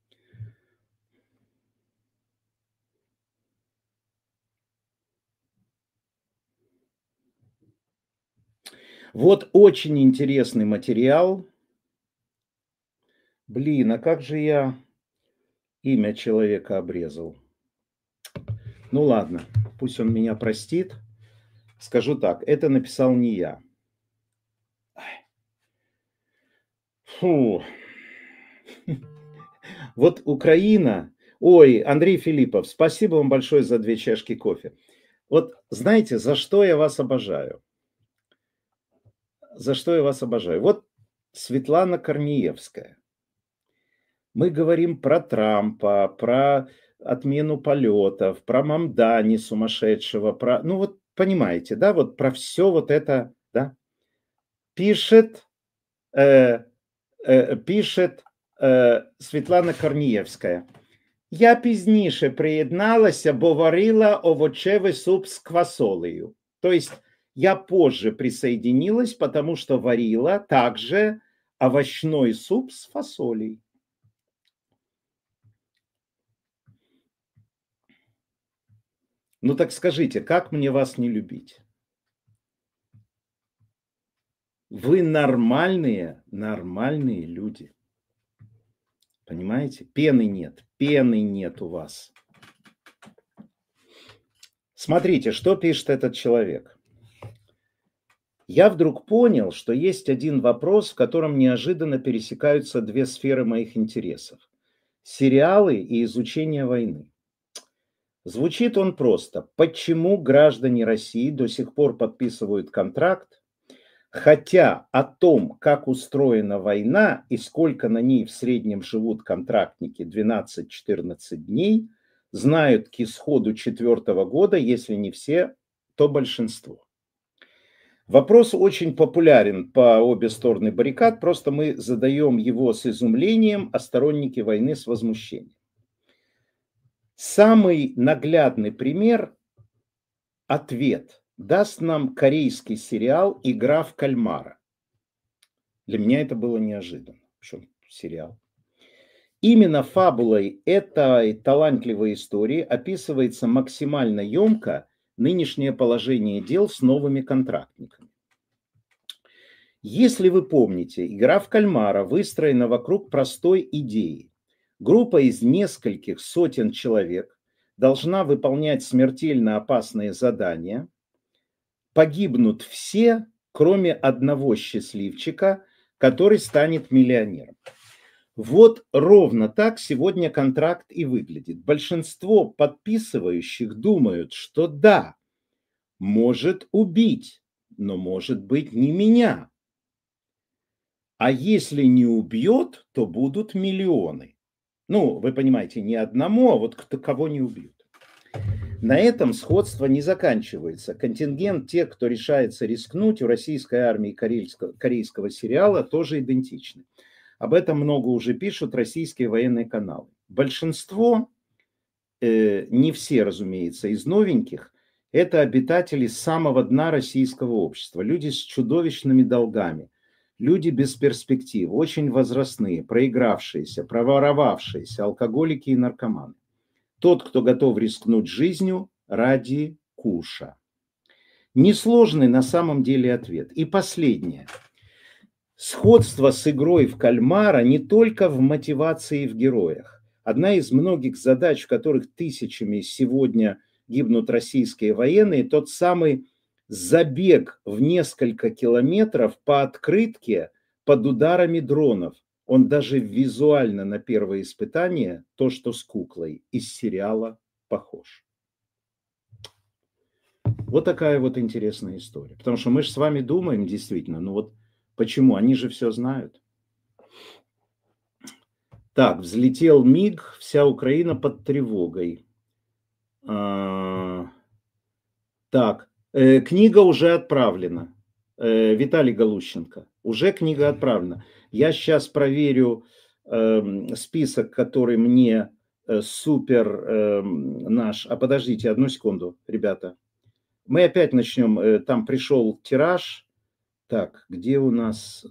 Вот очень интересный материал. Блин, а как же я имя человека обрезал? Ну ладно, пусть он меня простит. Скажу так, это написал не я. Фу. Вот Украина... Ой, Андрей Филиппов, спасибо вам большое за 2 чашки кофе. Вот знаете, за что я вас обожаю? За что я вас обожаю? Вот Светлана Корнеевская. Мы говорим про Трампа, про отмену полетов, про Мамдани сумасшедшего, про... Ну вот понимаете, да, вот про все вот это, да. Пишет Світлана Корнієвська. Я пізніше приєдналася, бо варила овочевый суп с квасолею. То есть я позже присоединилась, потому что варила также овощной суп с фасолей. Ну так скажите, как мне вас не любить? Вы нормальные люди. Понимаете? Пены нет у вас. Смотрите, что пишет этот человек. Я вдруг понял, что есть один вопрос, в котором неожиданно пересекаются две сферы моих интересов. Сериалы и изучение войны. Звучит он просто. Почему граждане России до сих пор подписывают контракт, хотя о том, как устроена война и сколько на ней в среднем живут контрактники 12-14 дней, знают к исходу 4-го года, если не все, то большинство. Вопрос очень популярен по обе стороны баррикад, просто мы задаем его с изумлением, а сторонники войны с возмущением. Самый наглядный пример, ответ, даст нам корейский сериал «Игра в кальмара». Для меня это было неожиданно. Причем сериал. Именно фабулой этой талантливой истории описывается максимально емко нынешнее положение дел с новыми контрактниками. Если вы помните, «Игра в кальмара» выстроена вокруг простой идеи. Группа из нескольких сотен человек должна выполнять смертельно опасные задания. Погибнут все, кроме одного счастливчика, который станет миллионером. Вот ровно так сегодня контракт и выглядит. Большинство подписывающих думают, что да, может убить, но может быть не меня. А если не убьет, то будут миллионы. Ну, вы понимаете, не одному, а вот кого не убьют. На этом сходство не заканчивается. Контингент тех, кто решается рискнуть, у российской армии корейского сериала тоже идентичны. Об этом много уже пишут российские военные каналы. Большинство, не все, разумеется, из новеньких, это обитатели самого дна российского общества. Люди с чудовищными долгами, люди без перспектив, очень возрастные, проигравшиеся, проворовавшиеся, алкоголики и наркоманы. Тот, кто готов рискнуть жизнью ради куша. Несложный на самом деле ответ. И последнее. Сходство с игрой в кальмара не только в мотивации и в героях. Одна из многих задач, в которых тысячами сегодня гибнут российские военные, тот самый забег в несколько километров по открытке под ударами дронов. Он даже визуально на первое испытание, то, что с куклой, из сериала похож. Вот такая вот интересная история. Потому что мы же с вами думаем действительно, ну вот почему? Они же все знают. Так, взлетел МиГ, вся Украина под тревогой. Так, книга уже отправлена. Виталий Галущенко. Уже книга отправлена. Я сейчас проверю список, который мне супер наш... А подождите одну секунду, ребята. Мы опять начнем. Там пришел тираж. Так, где у нас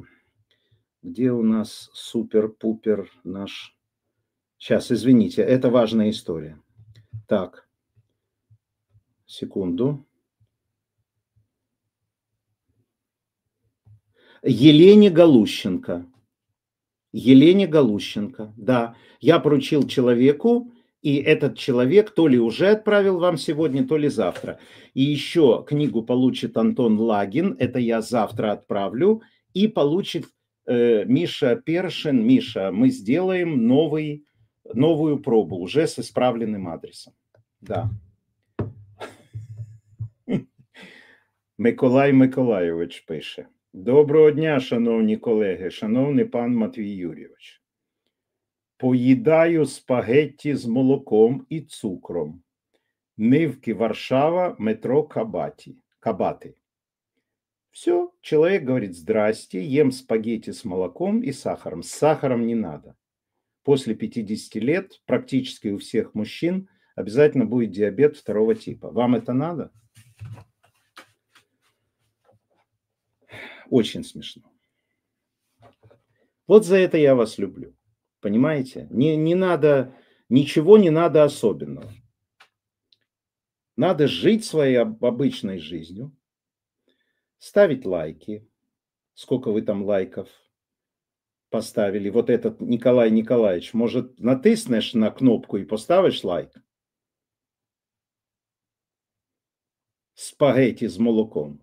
супер-пупер наш... Сейчас, извините, это важная история. Так, секунду. Елене Галущенко. Елене Галущенко, да. Я поручил человеку, и этот человек то ли уже отправил вам сегодня, то ли завтра. И еще книгу получит Антон Лагин, это я завтра отправлю, и получит Миша Першин. Миша, мы сделаем новую пробу уже с исправленным адресом. Да. Миколай Миколайович пише. Доброго дня, шановні колеги, шановний пан Матвій Юрійович. Поїдаю спагетті з молоком і цукром. Нивки Варшава, метро Кабати. Все, человек говорит: здрасте, ем спагетти с молоком и сахаром. С сахаром не надо. После 50 лет практически у всех мужчин обязательно будет диабет 2 типа. Вам это надо? Очень смешно. Вот за это я вас люблю. Понимаете? Не надо, ничего не надо особенного. Надо жить своей обычной жизнью, ставить лайки. Сколько вы там лайков поставили? Вот этот Николай Николаевич, может, натиснешь на кнопку и поставишь лайк? Спагетти с молоком.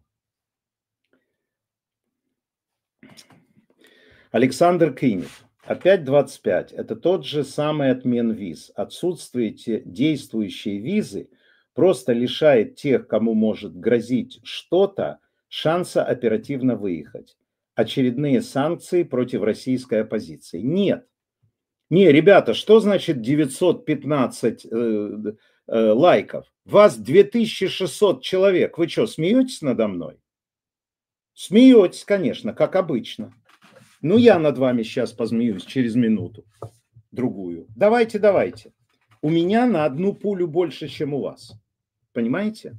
Александр Кинев. Опять 25. Это тот же самый отмен виз. Отсутствие действующей визы просто лишает тех, кому может грозить что-то, шанса оперативно выехать. Очередные санкции против российской оппозиции. Нет. Не, ребята, что значит 915 лайков? Вас 2600 человек. Вы что, смеетесь надо мной? Смеетесь, конечно, как обычно. Ну, я над вами сейчас посмеюсь через минуту, другую. Давайте. У меня на одну пулю больше, чем у вас. Понимаете?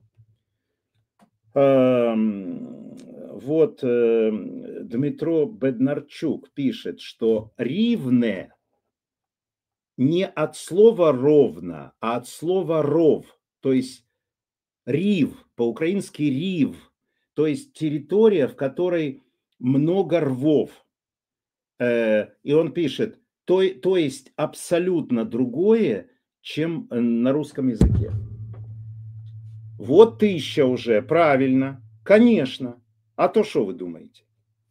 Вот Дмитро Беднарчук пишет, что ривне не от слова ровно, а от слова ров. То есть рив, по-украински рив. То есть территория, в которой много рвов. И он пишет, то есть абсолютно другое, чем на русском языке. Вот 1000 уже, правильно, конечно. А то что вы думаете?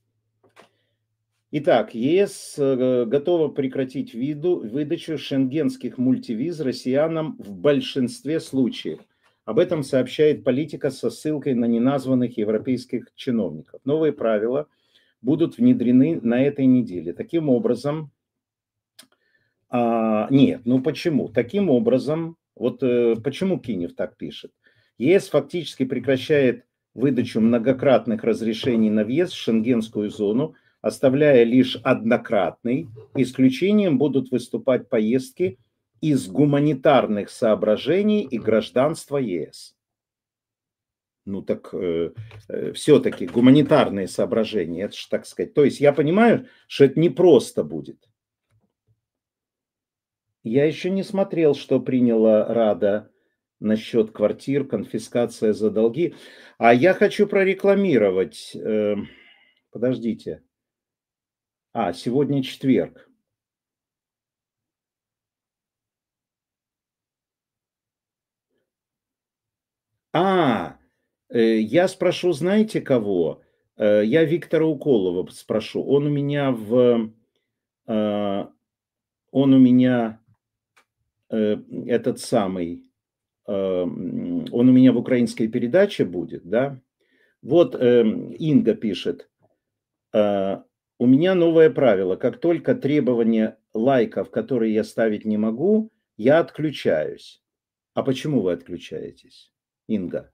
Итак, ЕС готова прекратить выдачу шенгенских мультивиз россиянам в большинстве случаев. Об этом сообщает Политика со ссылкой на неназванных европейских чиновников. Новые правила будут внедрены на этой неделе. Таким образом, нет, ну почему? Таким образом, вот почему Кинев так пишет? ЕС фактически прекращает выдачу многократных разрешений на въезд в шенгенскую зону, оставляя лишь однократный. Исключением будут выступать поездки из гуманитарных соображений и гражданства ЕС. Ну так все-таки гуманитарные соображения, это же так сказать. То есть я понимаю, что это непросто будет. Я еще не смотрел, что приняла Рада насчет квартир, конфискация за долги. А я хочу прорекламировать. Подождите. Сегодня четверг. Я спрошу, знаете кого? Я Виктора Уколова спрошу. Он у меня этот самый, он у меня в украинской передаче будет, да? Вот Инга пишет. У меня новое правило. Как только требование лайков, которые я ставить не могу, я отключаюсь. А почему вы отключаетесь, Инга?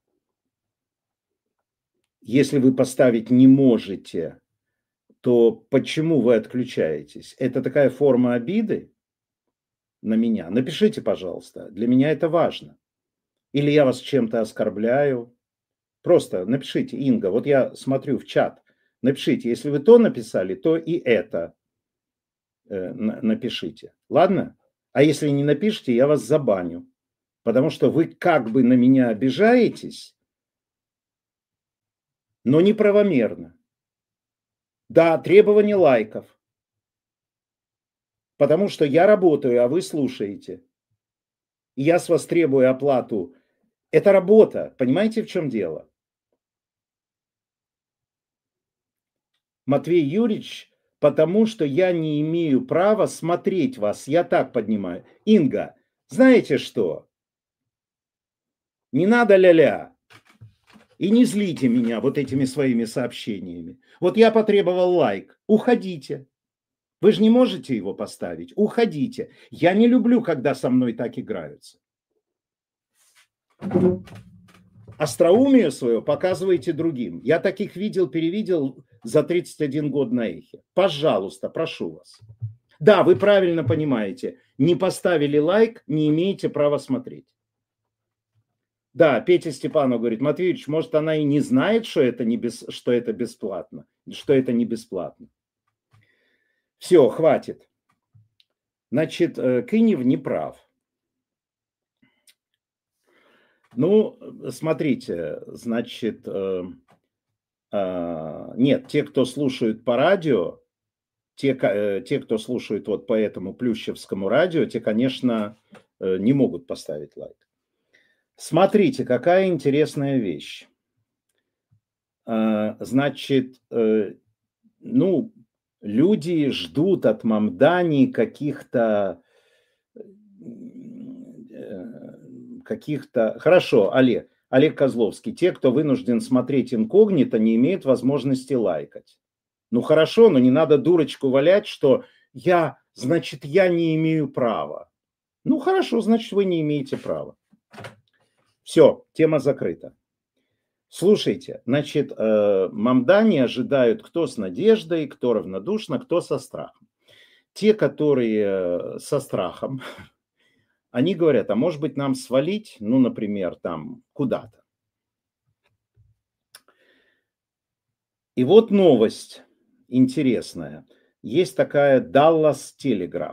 Если вы поставить не можете, то почему вы отключаетесь? Это такая форма обиды на меня? Напишите, пожалуйста. Для меня это важно. Или я вас чем-то оскорбляю? Просто напишите, Инга. Вот я смотрю в чат. Напишите, если вы то написали, то и это напишите. Ладно? А если не напишите, я вас забаню. Потому что вы как бы на меня обижаетесь, но неправомерно. Да, требование лайков. Потому что я работаю, а вы слушаете. И я с вас требую оплату. Это работа. Понимаете, в чем дело? Матвей Юрьевич, потому что я не имею права смотреть вас. Я так поднимаю. Инга, знаете что? Не надо ля-ля. И не злите меня вот этими своими сообщениями. Вот я потребовал лайк. Уходите. Вы же не можете его поставить. Уходите. Я не люблю, когда со мной так играются. остроумие свое показываете другим. Я таких перевидел за 31 год на эхе. Пожалуйста, прошу вас. Да, вы правильно понимаете. Не поставили лайк, не имеете права смотреть. Да, Петя Степанов говорит: Матвеевич, может, она и не знает, что это бесплатно, что это не бесплатно. Все, хватит. Значит, Кынев не прав. Ну, смотрите, значит, нет, те, кто слушают по радио, те, кто слушают вот по этому Плющевскому радио, те, конечно, не могут поставить лайк. Смотрите, какая интересная вещь. Значит, ну, люди ждут от Мамдани каких-то... Хорошо, Олег Козловский. Те, кто вынужден смотреть инкогнито, не имеют возможности лайкать. Ну хорошо, но не надо дурочку валять, что значит, я не имею права. Ну хорошо, значит, вы не имеете права. Все, тема закрыта. Слушайте, значит, Мамдани ожидают кто с надеждой, кто равнодушно, кто со страхом. Те, которые со страхом, они говорят: а может быть нам свалить, ну, например, там куда-то. И вот новость интересная. Есть такая Dallas Telegraph.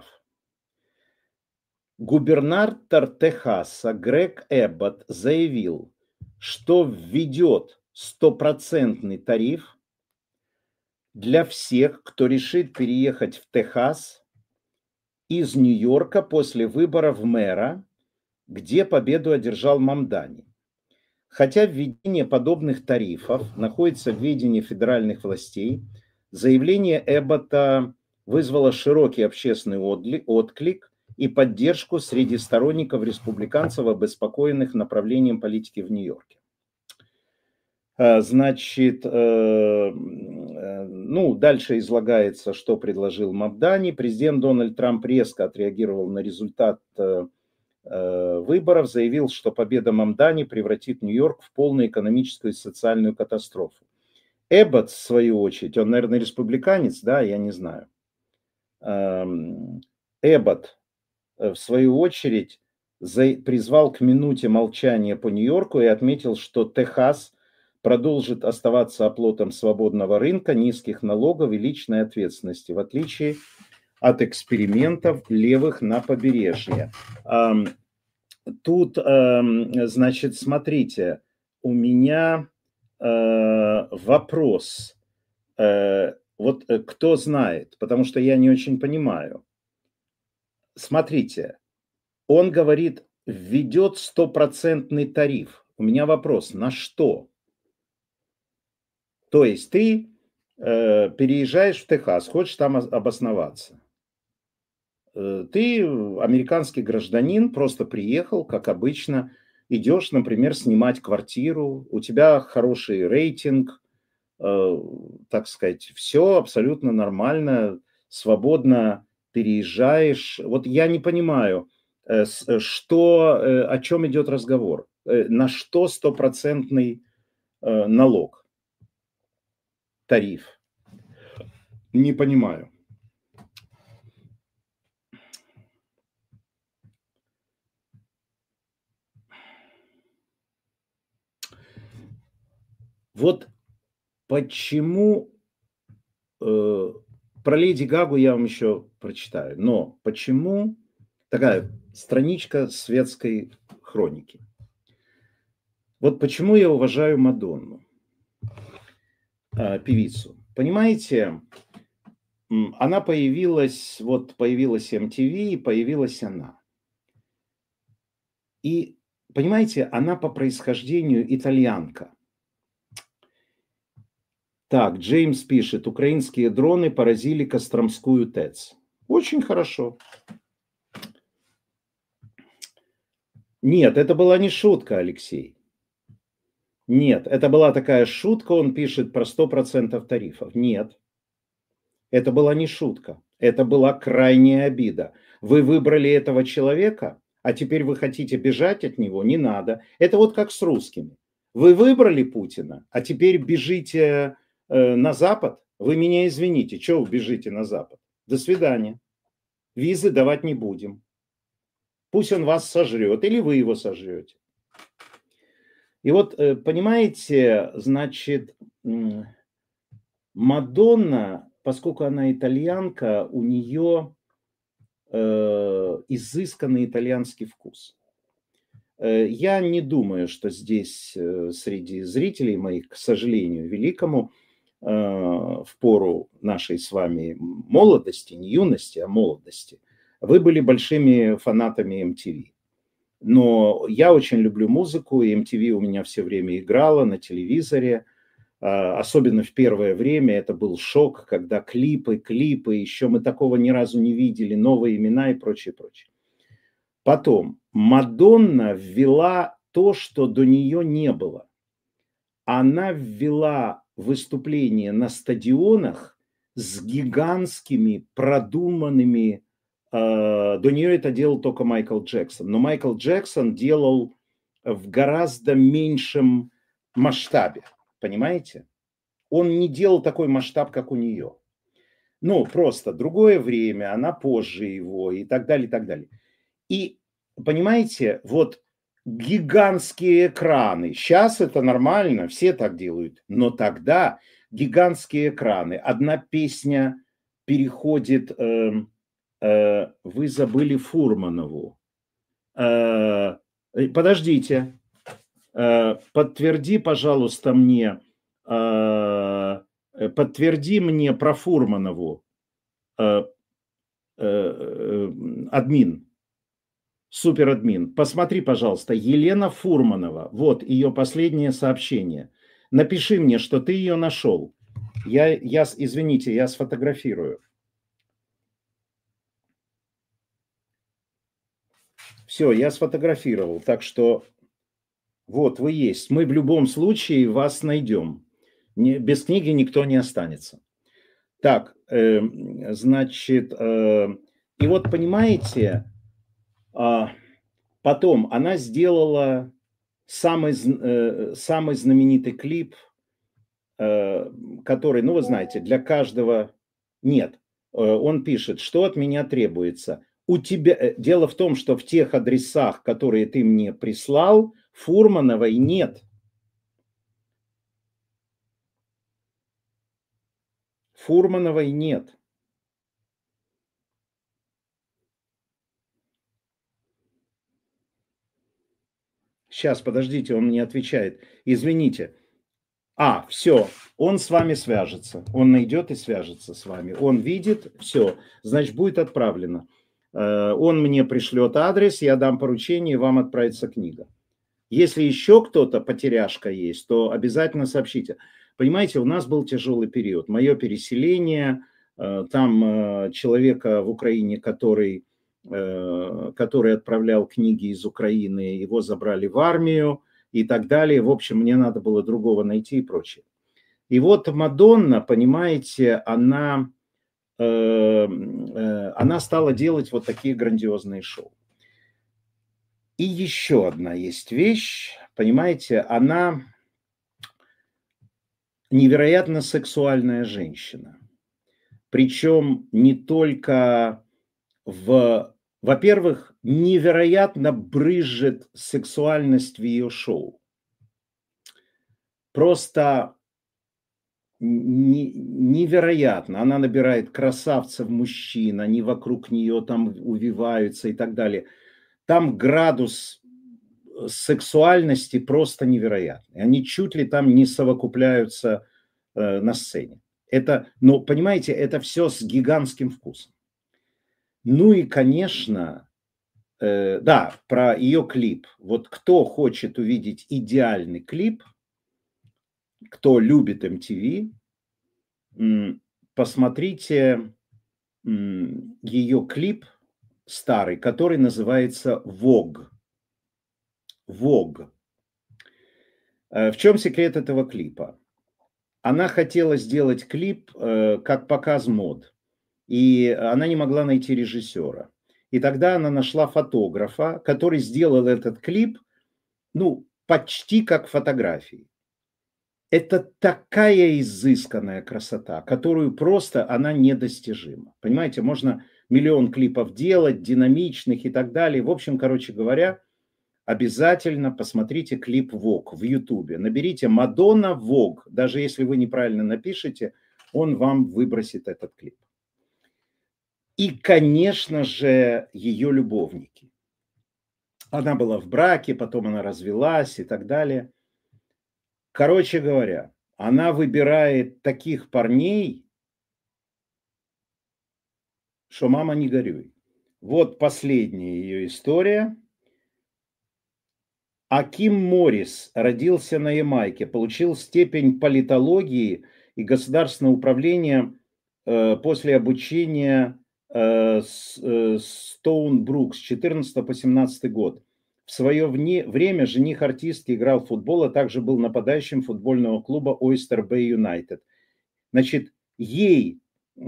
Губернатор Техаса Грег Эббот заявил, что введет 100% тариф для всех, кто решит переехать в Техас из Нью-Йорка после выборов мэра, где победу одержал Мамдани. Хотя введение подобных тарифов находится в ведении федеральных властей, заявление Эббота вызвало широкий общественный отклик и поддержку среди сторонников республиканцев, обеспокоенных направлением политики в Нью-Йорке. Значит, ну, дальше излагается, что предложил Мамдани. Президент Дональд Трамп резко отреагировал на результат выборов, заявил, что победа Мамдани превратит Нью-Йорк в полную экономическую и социальную катастрофу. Эббот, в свою очередь, он, наверное, республиканец, да, я не знаю. Эббот, в свою очередь, призвал к минуте молчания по Нью-Йорку и отметил, что Техас продолжит оставаться оплотом свободного рынка, низких налогов и личной ответственности, в отличие от экспериментов левых на побережье. Тут, значит, смотрите, у меня вопрос. Вот кто знает, потому что я не очень понимаю. Смотрите, он говорит, введет 100% тариф. У меня вопрос, на что? То есть ты переезжаешь в Техас, хочешь там обосноваться. Ты американский гражданин, просто приехал, как обычно, идешь, например, снимать квартиру, у тебя хороший рейтинг, так сказать, все абсолютно нормально, свободно переезжаешь. Вот я не понимаю, о чем идет разговор, на что 100% налог, тариф. Не понимаю. Вот почему, про Леди Гагу я вам еще прочитаю, но почему такая страничка светской хроники? Вот почему я уважаю Мадонну, певицу. Понимаете, она появилась MTV, и появилась она. И, понимаете, она по происхождению итальянка. Так, Джеймс пишет, украинские дроны поразили Костромскую ТЭЦ. Очень хорошо. Нет, это была не шутка, Алексей. Нет, это была такая шутка, он пишет про 100% тарифов. Нет, это была не шутка. Это была крайняя обида. Вы выбрали этого человека, а теперь вы хотите бежать от него? Не надо. Это вот как с русскими. Вы выбрали Путина, а теперь бежите на Запад? Вы меня извините, чего вы бежите на Запад? До свидания. Визы давать не будем. Пусть он вас сожрет, или вы его сожрете. И вот, понимаете, значит, Мадонна, поскольку она итальянка, у нее изысканный итальянский вкус. Я не думаю, что здесь среди зрителей моих, к сожалению, великому, в пору нашей с вами молодости, не юности, а молодости, вы были большими фанатами MTV. Но я очень люблю музыку, и MTV у меня все время играла на телевизоре. Особенно в первое время это был шок, когда клипы, еще мы такого ни разу не видели, новые имена и прочее, прочее. Потом Мадонна ввела то, что до нее не было. Она ввела выступления на стадионах с гигантскими, продуманными. До нее это делал только Майкл Джексон. Но Майкл Джексон делал в гораздо меньшем масштабе. Понимаете? Он не делал такой масштаб, как у нее. Ну, просто другое время, она позже его и так далее, и так далее. И, понимаете, вот гигантские экраны. Сейчас это нормально, все так делают. Но тогда гигантские экраны. Одна песня переходит... вы забыли Фурманову. Подождите. Подтверди, пожалуйста, мне. Подтверди мне про Фурманову. Админ. Суперадмин. Посмотри, пожалуйста, Елена Фурманова. Вот ее последнее сообщение. Напиши мне, что ты ее нашел. Извините, я сфотографирую. Все, я сфотографировал. Так что вот вы есть. Мы в любом случае вас найдем. Без книги никто не останется. Так, значит, и вот понимаете, потом она сделала самый знаменитый клип, который, ну вы знаете, для каждого нет. Он пишет, что от меня требуется. У тебя... Дело в том, что в тех адресах, которые ты мне прислал, Фурмановой нет. Фурмановой нет. Сейчас, подождите, он мне отвечает. Извините. Все, он с вами свяжется. Он найдет и свяжется с вами. Он видит, все, значит, будет отправлено. Он мне пришлет адрес, я дам поручение, и вам отправится книга. Если еще кто-то потеряшка есть, то обязательно сообщите. Понимаете, у нас был тяжелый период. Мое переселение, там человека в Украине, который отправлял книги из Украины, его забрали в армию и так далее. В общем, мне надо было другого найти и прочее. И вот Мадонна, понимаете, она стала делать вот такие грандиозные шоу. И еще одна есть вещь, понимаете, она невероятно сексуальная женщина. Причем не только во-первых, невероятно брызжет сексуальность в ее шоу. Просто невероятно. Она набирает красавцев мужчин, они вокруг нее там увиваются и так далее. Там градус сексуальности просто невероятный. Они чуть ли там не совокупляются на сцене. Но понимаете, это все с гигантским вкусом. Ну и, конечно, да, про ее клип. Вот кто хочет увидеть идеальный клип, кто любит MTV, посмотрите ее клип старый, который называется Vogue. Vogue. В чем секрет этого клипа? Она хотела сделать клип как показ мод, и она не могла найти режиссера. И тогда она нашла фотографа, который сделал этот клип, ну, почти как фотографии. Это такая изысканная красота, которую просто она недостижима. Понимаете, можно миллион клипов делать, динамичных и так далее. В общем, короче говоря, обязательно посмотрите клип Vogue в Ютубе. Наберите Мадонна Vogue. Даже если вы неправильно напишете, он вам выбросит этот клип. И, конечно же, ее любовники. Она была в браке, потом она развелась и так далее. Короче говоря, она выбирает таких парней, что мама не горюй. Вот последняя ее история. Аким Моррис родился на Ямайке, получил степень политологии и государственного управления после обучения Стоунбрук с 14 по 17 год. В свое время жених артистки играл в футбол, а также был нападающим футбольного клуба Oyster Bay United. Значит, ей,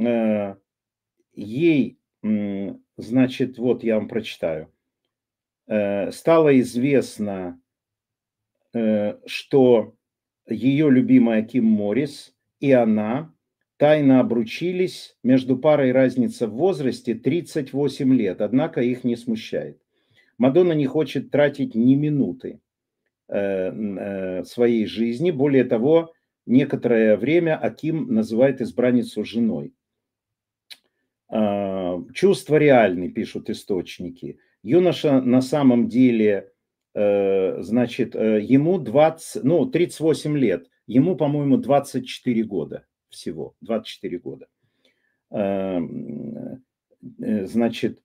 значит, вот я вам прочитаю. Стало известно, что ее любимая Аким Моррис и она тайно обручились. Между парой разница в возрасте 38 лет, однако их не смущает. Мадонна не хочет тратить ни минуты своей жизни. Более того, некоторое время Аким называет избранницу женой. Чувства реальны, пишут источники. Юноша на самом деле, значит, ему 38 лет. Ему, по-моему, 24 года всего. 24 года. Значит,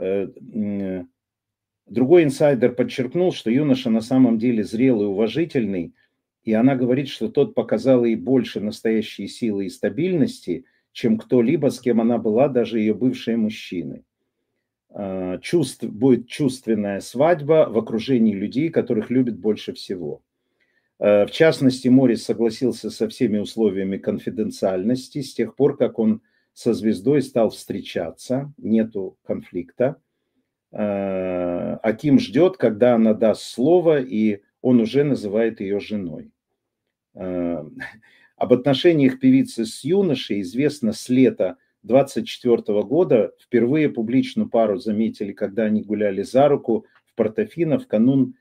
другой инсайдер подчеркнул, что юноша на самом деле зрелый, уважительный, и она говорит, что тот показал ей больше настоящей силы и стабильности, чем кто-либо, с кем она была, даже ее бывшие мужчины. Будет чувственная свадьба в окружении людей, которых любит больше всего. В частности, Моррис согласился со всеми условиями конфиденциальности с тех пор, как он со звездой стал встречаться, нету конфликта. Аким ждет, когда она даст слово, и он уже называет ее женой. Об отношениях певицы с юношей известно с лета 24 года. Впервые публичную пару заметили, когда они гуляли за руку в Портофино в канун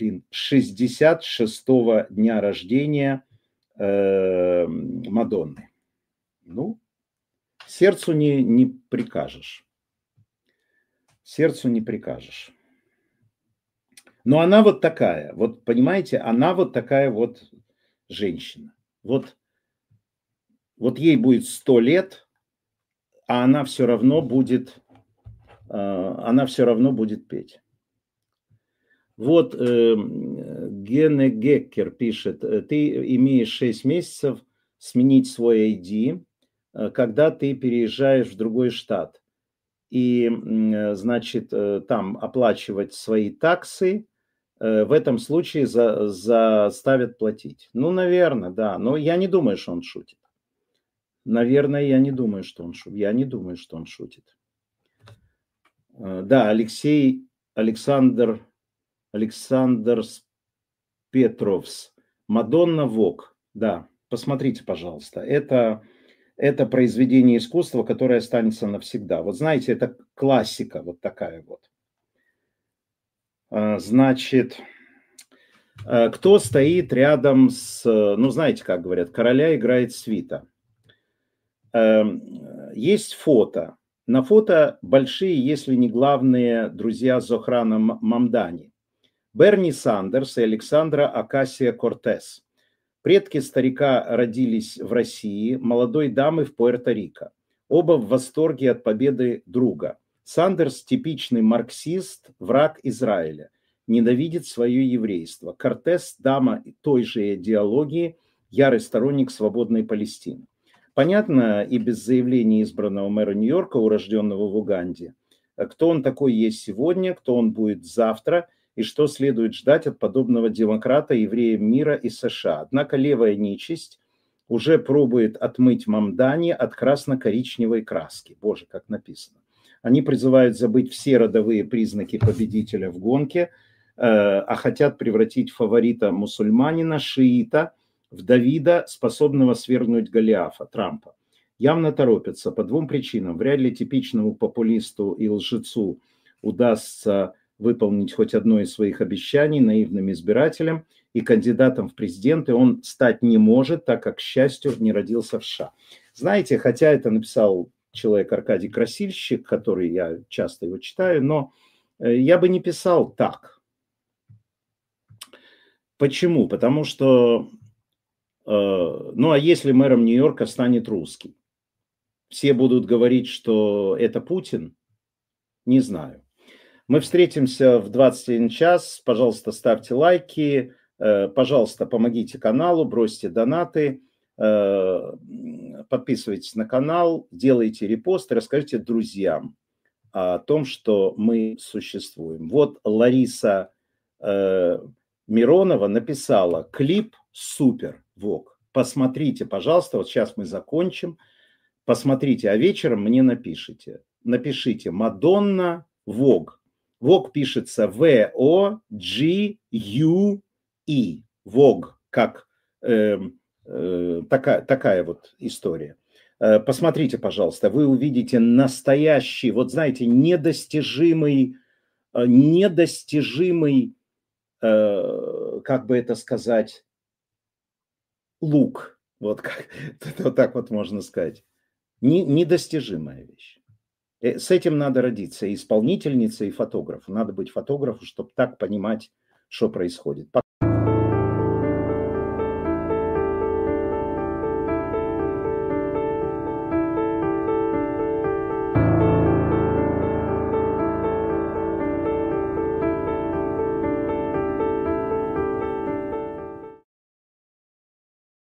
66-го дня рождения Мадонны. Ну, сердцу не прикажешь. Сердцу не прикажешь. Но она вот такая, вот понимаете, она вот такая вот женщина. Вот ей будет 100 лет, а она все равно будет петь. Вот Гене Геккер пишет: ты имеешь 6 месяцев сменить свой ID, когда ты переезжаешь в другой штат. И, значит, там оплачивать свои таксы, в этом случае заставят платить. Ну, наверное, да. Но я не думаю, что он шутит. Наверное, я не думаю, что он шутит. Я не думаю, что он шутит. Да, Александр Петровс. Мадонна Vogue. Да, посмотрите, пожалуйста. Это произведение искусства, которое останется навсегда. Вот знаете, это классика вот такая вот. Значит, кто стоит рядом с... Ну, знаете, как говорят, короля играет свита. Есть фото. На фото большие, если не главные, друзья Зохрана Мамдани. Берни Сандерс и Александра Окасио-Кортес. Предки старика родились в России, молодой дамы в Пуэрто-Рико. Оба в восторге от победы друга. Сандерс – типичный марксист, враг Израиля. Ненавидит свое еврейство. Кортес – дама той же идеологии, ярый сторонник свободной Палестины. Понятно и без заявления избранного мэра Нью-Йорка, урожденного в Уганде, кто он такой есть сегодня, кто он будет завтра и что следует ждать от подобного демократа, еврея мира и США. Однако левая нечисть уже пробует отмыть Мамдани от красно-коричневой краски. Боже, как написано. Они призывают забыть все родовые признаки победителя в гонке, а хотят превратить фаворита мусульманина, шиита, в Давида, способного свергнуть Голиафа, Трампа. Явно торопятся по двум причинам. Вряд ли типичному популисту и лжецу удастся выполнить хоть одно из своих обещаний наивным избирателям, и кандидатом в президенты он стать не может, так как, к счастью, не родился в США. Знаете, хотя это написал человек Аркадий Красильщик, который я часто его читаю, но я бы не писал так. Почему? Потому что, ну а если мэром Нью-Йорка станет русский? Все будут говорить, что это Путин? Не знаю. Мы встретимся в 21 час. Пожалуйста, ставьте лайки. Пожалуйста, помогите каналу, бросьте донаты. Подписывайтесь на канал, делайте репосты, расскажите друзьям о том, что мы существуем. Вот Лариса Миронова написала: клип супер, Вог. Посмотрите, пожалуйста, вот сейчас мы закончим. Посмотрите, а вечером мне напишите. Напишите Мадонна Вог. Вог пишется V-O-G-U-E. Вог, как такая вот история. Посмотрите, пожалуйста, вы увидите настоящий, вот знаете, недостижимый, как бы это сказать, лук. Вот, вот так вот можно сказать. Недостижимая вещь. С этим надо родиться, и исполнительница, и фотограф. Надо быть фотографом, чтобы так понимать, что происходит.